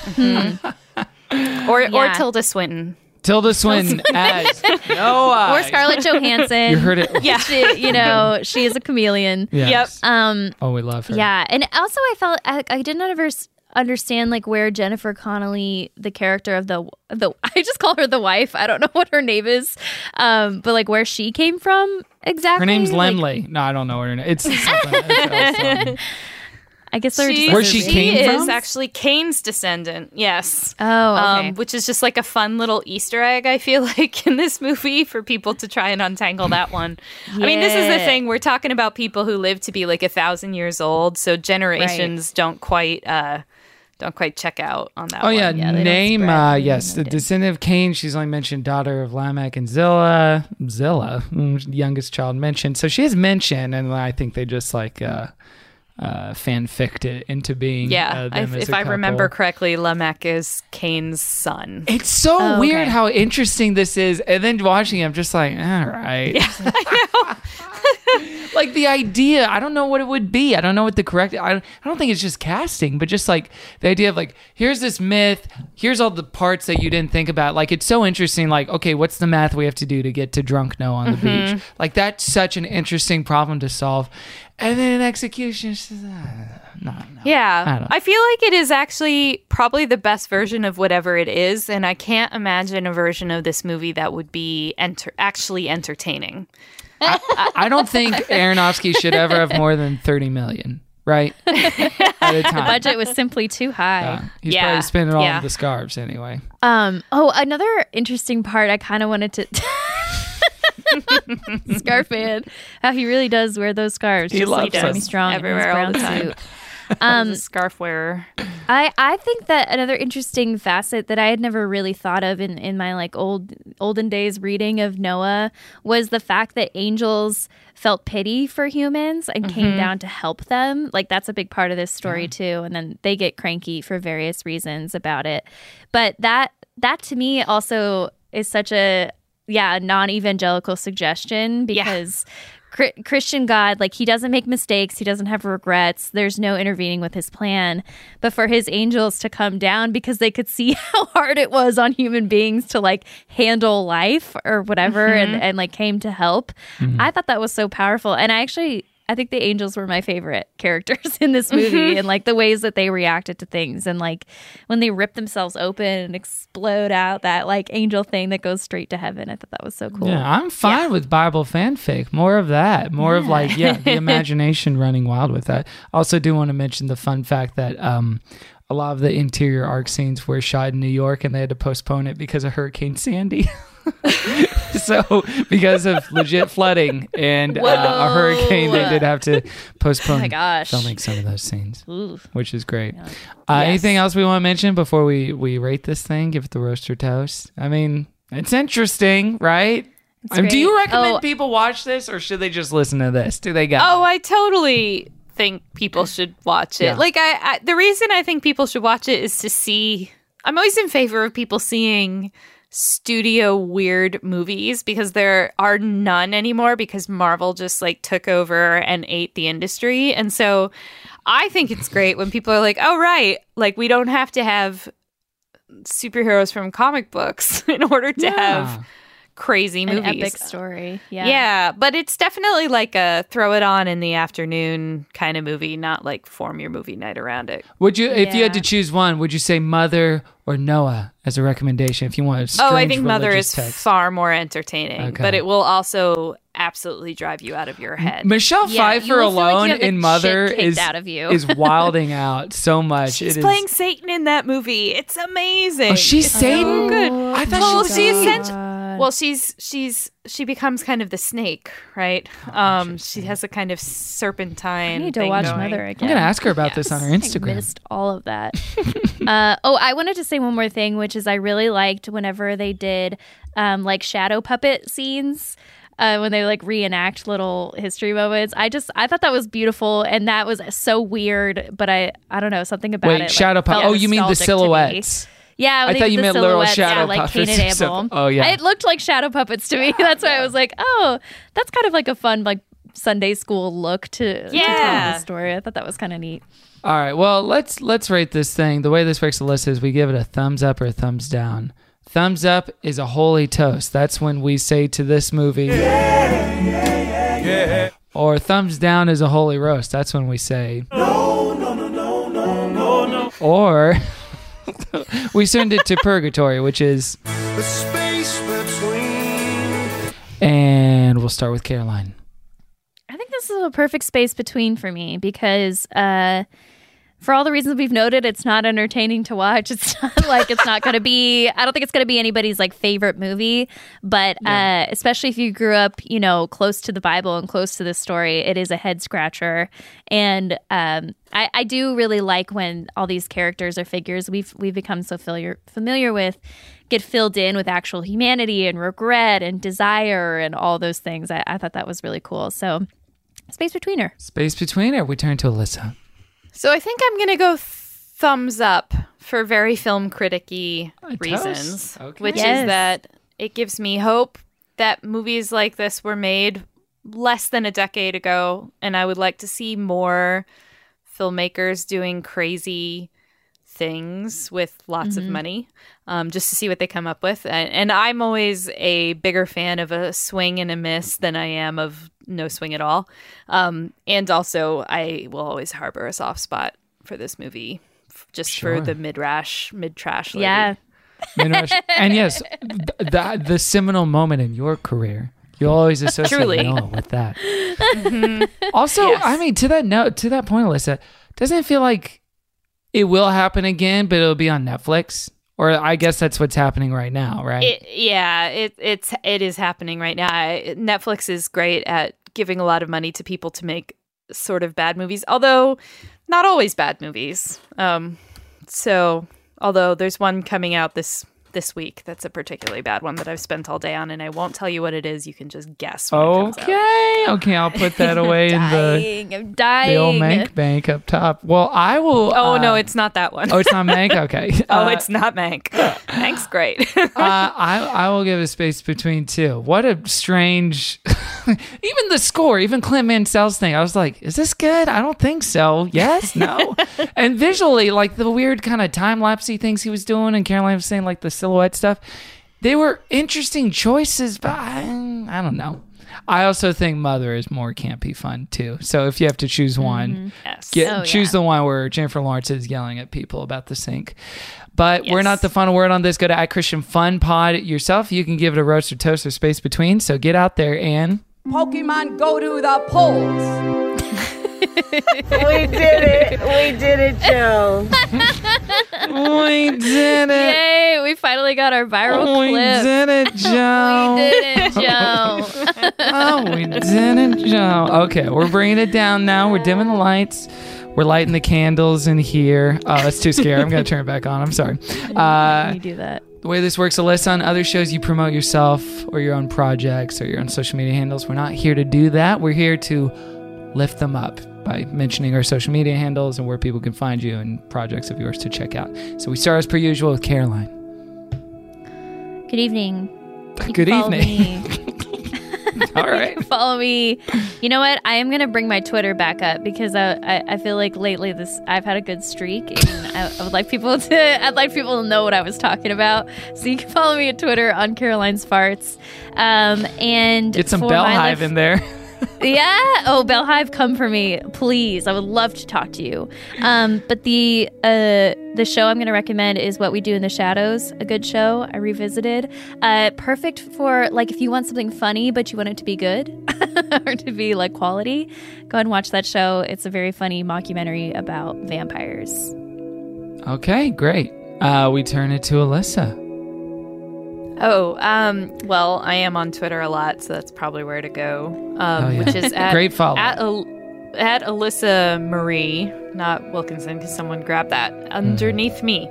Or Tilda Swinton. Tilda Swinton as Noah. Or Scarlett Johansson. You heard it. Yeah. She is a chameleon. Yes. Yep. We love her. Yeah. And also I felt I didn't ever understand like where Jennifer Connelly, the character of the I just call her the wife. I don't know what her name is. But like where she came from exactly. Her name's Lemley. No, I don't know her name. It's something. I guess they're just where she came from? Is actually Cain's descendant. Yes. Oh, okay. Which is just like a fun little Easter egg, I feel like, in this movie for people to try and untangle that one. Yeah. I mean, this is the thing. We're talking about people who live to be like 1,000 years old, so generations don't quite check out on that one. Oh, yeah. Name, yes. The descendant of Cain. She's only mentioned daughter of Lamech and Zillah, youngest child mentioned. So she is mentioned, and I think they just fanficked it into being if I remember correctly, Lamech is Cain's son. It's so weird how interesting this is, and then watching it, I'm just like, all right. Yeah, I know. Like the idea, I don't know what it would be. I don't know what the correct, I don't think it's just casting, but just like the idea of like, here's this myth, here's all the parts that you didn't think about. Like, it's so interesting. Like, okay, what's the math we have to do to get to Drunk Noah on the beach? Like, that's such an interesting problem to solve. And then in execution, it's just, no. Yeah. I feel like it is actually probably the best version of whatever it is. And I can't imagine a version of this movie that would be actually entertaining. I don't think Aronofsky should ever have more than 30 million, right? At a time. The budget was simply too high. He's probably spending all of the scarves anyway. Another interesting part I kind of wanted to... Scarf man, how he really does wear those scarves. He loves them. Strong everywhere all the time. Suit. A scarf wearer. I think that another interesting facet that I had never really thought of in my like olden days reading of Noah was the fact that angels felt pity for humans and came down to help them. Like, that's a big part of this story too. And then they get cranky for various reasons about it. But that to me also is such a non-evangelical suggestion, because Christian God, like, he doesn't make mistakes, he doesn't have regrets, there's no intervening with his plan. But for his angels to come down because they could see how hard it was on human beings to like handle life or whatever, and like came to help. I thought that was so powerful. And I think the angels were my favorite characters in this movie, and like the ways that they reacted to things, and like when they rip themselves open and explode out that like angel thing that goes straight to heaven. I thought that was so cool. Yeah, I'm fine with Bible fanfic. More of that. More of like, the imagination running wild with that. I also do want to mention the fun fact that a lot of the interior arc scenes were shot in New York, and they had to postpone it because of Hurricane Sandy. So because of legit flooding and a hurricane, they did have to postpone filming some of those scenes. Ooh. Which is great. Anything else we want to mention before we rate this thing? Give it the roast or toast. I mean, it's interesting, right? Do you recommend people watch this, or should they just listen to this? Do they go? Oh, I totally think people should watch it. Like, I the reason I think people should watch it is to see. I'm always in favor of people seeing studio weird movies, because there are none anymore, because Marvel just like took over and ate the industry. And so I think it's great when people are like, oh, right, like we don't have to have superheroes from comic books in order to have crazy movies. An epic story. Yeah, but it's definitely like a throw it on in the afternoon kind of movie, not like form your movie night around it. Would you, if you had to choose one, would you say Mother or Noah as a recommendation if you want a strange I think Mother is text? Far more entertaining, but it will also absolutely drive you out of your head. Michelle Pfeiffer alone in Mother is wilding out so much. She's playing Satan in that movie. It's amazing. Oh, she's Satan? So good. I thought she becomes kind of the snake, right? She has a kind of serpentine. I need to watch Mother again. I'm going to ask her about this on her Instagram. I missed all of that. I wanted to say one more thing, which is I really liked whenever they did like shadow puppet scenes. When they like reenact little history moments, I thought that was beautiful, and that was so weird. But I don't know, something about it. Shadow puppet. Oh, you mean the silhouettes? Yeah, I thought you meant literal shadow like puppets. Painted Abel. Oh yeah, it looked like shadow puppets to me. That's why I was like, oh, that's kind of like a fun like Sunday school look to tell the story. I thought that was kind of neat. All right, well let's rate this thing. The way this works the list is we give it a thumbs up or a thumbs down. Thumbs up is a holy toast. That's when we say to this movie, yeah. Or thumbs down is a holy roast. That's when we say, no. Or we send it to purgatory, which is the space between. And we'll start with Caroline. I think this is a perfect space between for me, because for all the reasons we've noted, it's not entertaining to watch. It's not like it's not going to be, I don't think it's going to be anybody's like favorite movie, but especially if you grew up, close to the Bible and close to this story, it is a head scratcher. And I do really like when all these characters or figures we've become so familiar with get filled in with actual humanity and regret and desire and all those things. I thought that was really cool. So space between her. Space between her. We turn to Alyssa. So I think I'm going to go thumbs up for very film critic-y reasons, which is that it gives me hope that movies like this were made less than a decade ago, and I would like to see more filmmakers doing crazy things with lots of money, just to see what they come up with. And I'm always a bigger fan of a swing and a miss than I am of no swing at all. And also, I will always harbor a soft spot for this movie, just for the mid-trash lady. Yeah. Mid-trash. And yes, the seminal moment in your career. You'll always associate Noah with that. Also, yes. I mean, to that point, Alyssa, doesn't it feel like it will happen again, but it'll be on Netflix? Or I guess that's what's happening right now, right? It is happening right now. Netflix is great at giving a lot of money to people to make sort of bad movies, although not always bad movies. So, although there's one coming out this week that's a particularly bad one that I've spent all day on, and I won't tell you what it is. You can just guess when it comes out. Okay, I'll put that away I'm dying. The old Mank Bank up top. Well, I will... Oh, no, it's not that one. Oh, it's not Mank? Okay. It's not Mank. Mank's great. I will give a space between two. What a strange... even the score, even Clint Mansell's thing, I was like, is this good? I don't think so. Yes? No? And visually, like the weird kind of time-lapsey things he was doing, and Caroline was saying like the silhouette stuff, they were interesting choices, but I don't know. I also think Mother is more campy fun too. So if you have to choose one, choose the one where Jennifer Lawrence is yelling at people about the sink. But we're not the final word on this. Go to @ChristianFunPod yourself. You can give it a roast or toast or space between. So get out there and Pokemon go to the polls. We did it, Joe. We did it. Yay, we finally got our viral clip. We did it, Joe. We did it, Joe. Oh, we did it, Joe. Okay, we're bringing it down now. We're dimming the lights. We're lighting the candles in here. Oh, that's too scary. I'm going to turn it back on. I'm sorry. You do that. The way this works, Alyssa, on other shows you promote yourself or your own projects or your own social media handles. We're not here to do that. We're here to lift them up by mentioning our social media handles and where people can find you and projects of yours to check out. So we start as per usual with Caroline. Good evening. Good evening. All right. Follow me. You know what? I am going to bring my Twitter back up because I feel like lately I've had a good streak, and I would like people to know what I was talking about. So you can follow me at Twitter on Caroline's Farts. And get some Bell Hive in there. Yeah. Oh, Bell Hive, come for me, please. I would love to talk to you. But the show I'm going to recommend is What We Do in the Shadows, a good show I revisited. Perfect for like if you want something funny but you want it to be good or to be like quality. Go ahead and watch that show. It's a very funny mockumentary about vampires. Okay, great. We turn it to Alyssa. Well, I am on Twitter a lot, so that's probably where to go. Which is at great follow at Alyssa Marie, not Wilkinson, because someone grabbed that underneath me.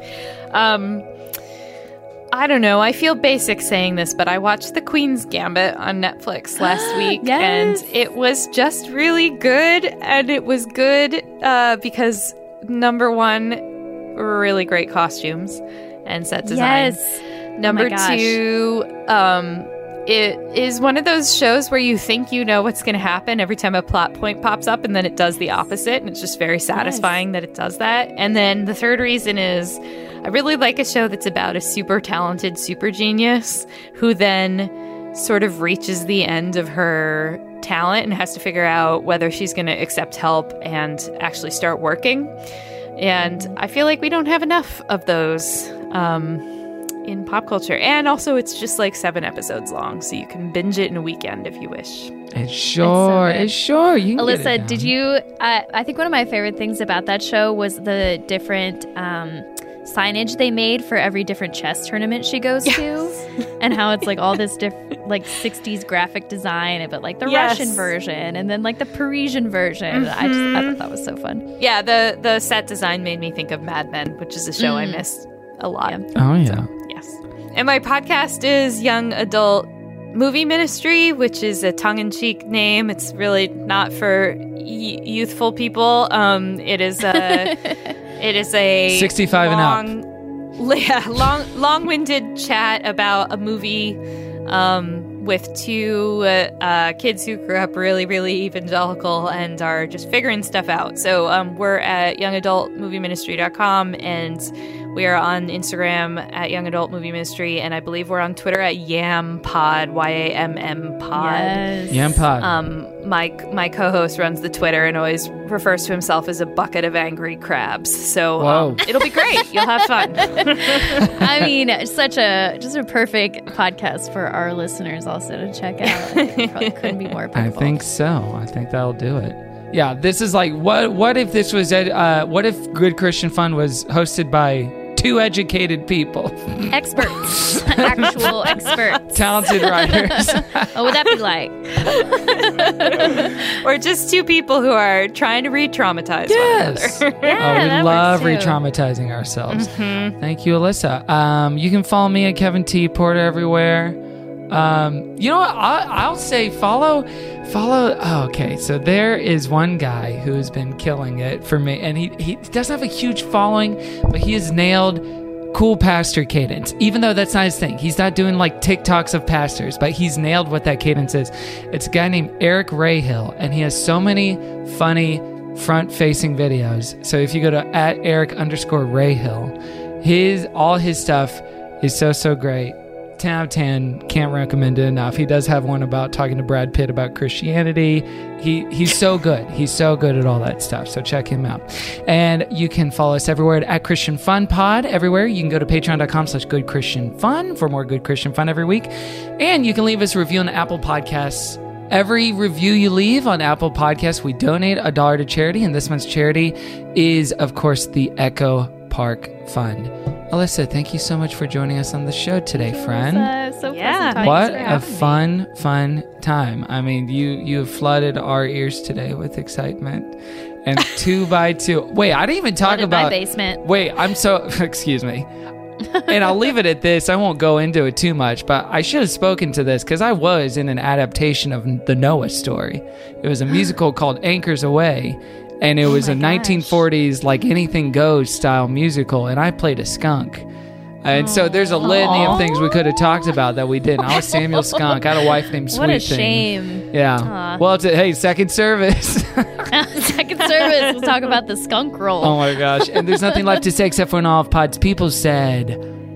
I don't know. I feel basic saying this, but I watched The Queen's Gambit on Netflix last week, and it was just really good. And it was good because number one, really great costumes and set design. Yes. Number two, it is one of those shows where you think you know what's going to happen every time a plot point pops up, and then it does the opposite, and it's just very satisfying that it does that. And then the third reason is I really like a show that's about a super talented super genius who then sort of reaches the end of her talent and has to figure out whether she's going to accept help and actually start working. And I feel like we don't have enough of those in pop culture. And also it's just like 7 episodes long, so you can binge it in a weekend if you wish. It's short. You can Alyssa, did you I think one of my favorite things about that show was the different signage they made for every different chess tournament she goes to, and how it's like all this different like 60s graphic design, but like the Russian version and then like the Parisian version. I thought that was so fun. Yeah, the set design made me think of Mad Men, which is a show I miss a lot. Yeah. Oh yeah. So, yes. And my podcast is Young Adult Movie Ministry, which is a tongue-in-cheek name. It's really not for youthful people. It is a 65 and up. long-winded chat about a movie with two kids who grew up really, really evangelical and are just figuring stuff out. So we're at youngadultmovieministry.com, and we are on Instagram at Young Adult Movie Ministry, and I believe we're on Twitter at YAMPod, YAMM Pod. Yes. YAMPod. My co-host runs the Twitter and always refers to himself as a bucket of angry crabs. So it'll be great. You'll have fun. I mean, just a perfect podcast for our listeners also to check out. It probably couldn't be more perfect. I think so. I think that'll do it. Yeah, this is like what if this was what if Good Christian Fun was hosted by two educated people, experts, actual experts, talented writers. What would that be like? Or just two people who are trying to re-traumatize one another. Yeah, we love re-traumatizing ourselves. Mm-hmm. Thank you, Alyssa. You can follow me at Kevin T. Porter everywhere. You know what? I'll say follow. Oh, okay, so there is one guy who has been killing it for me, and he doesn't have a huge following, but he has nailed cool pastor cadence, even though that's not his thing. He's not doing like TikToks of pastors, but he's nailed what that cadence is. It's a guy named Eric Rahill, and he has so many funny front-facing videos. So if you go to @Eric_Rahill, all his stuff is so great. 10 out of 10, can't recommend it enough. He does have one about talking to Brad Pitt about Christianity. He's so good. He's so good at all that stuff. So check him out. And you can follow us everywhere at Christian Fun Pod. Everywhere. You can go to patreon.com/goodchristianfun for more Good Christian Fun every week. And you can leave us a review on Apple Podcasts. Every review you leave on Apple Podcasts, we donate $1 to charity. And this month's charity is, of course, the Echo Park Fund. Alyssa, thank you so much for joining us on the show today, friend. So pleasant. What a fun time. I mean, you have flooded our ears today with excitement. And 2x2. Wait, I didn't even talk about my basement. Wait, excuse me. And I'll leave it at this. I won't go into it too much, but I should have spoken to this because I was in an adaptation of the Noah story. It was a musical called Anchors Away. And it was a 1940s, like anything goes style musical. And I played a skunk. And so there's a litany of things we could have talked about that we didn't. I was Samuel Skunk. I had a wife named Sweet Thing. What a shame. Yeah. Aww. Well, hey, second service. Second service. We'll talk about the skunk roll. Oh my gosh. And there's nothing left to say except for when all of Pod's people said,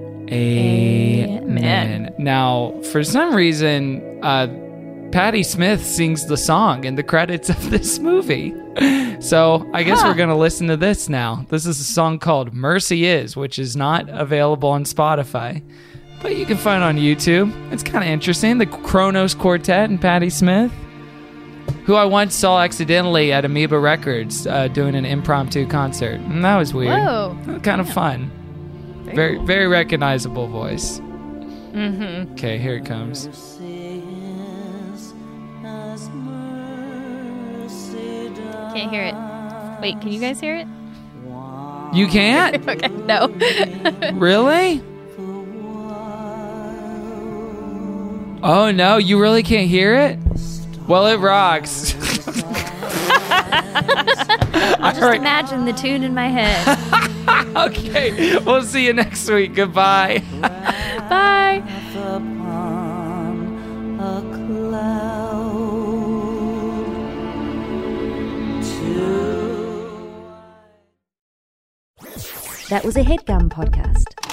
Amen. Now, for some reason, Patti Smith sings the song in the credits of this movie. So I guess we're going to listen to this now. This is a song called Mercy Is, which is not available on Spotify, but you can find it on YouTube. It's kind of interesting. The Kronos Quartet and Patti Smith, who I once saw accidentally at Amoeba Records doing an impromptu concert. And that was weird. Whoa. Kind of fun. Very, very recognizable voice. Mm-hmm. Okay, here it comes. Can't hear it. Wait, can you guys hear it? You can't? Okay, no. Really? Oh no, you really can't hear it? Well, it rocks. I'll just imagine the tune in my head. Okay, we'll see you next week. Goodbye. Bye. That was a HeadGum podcast.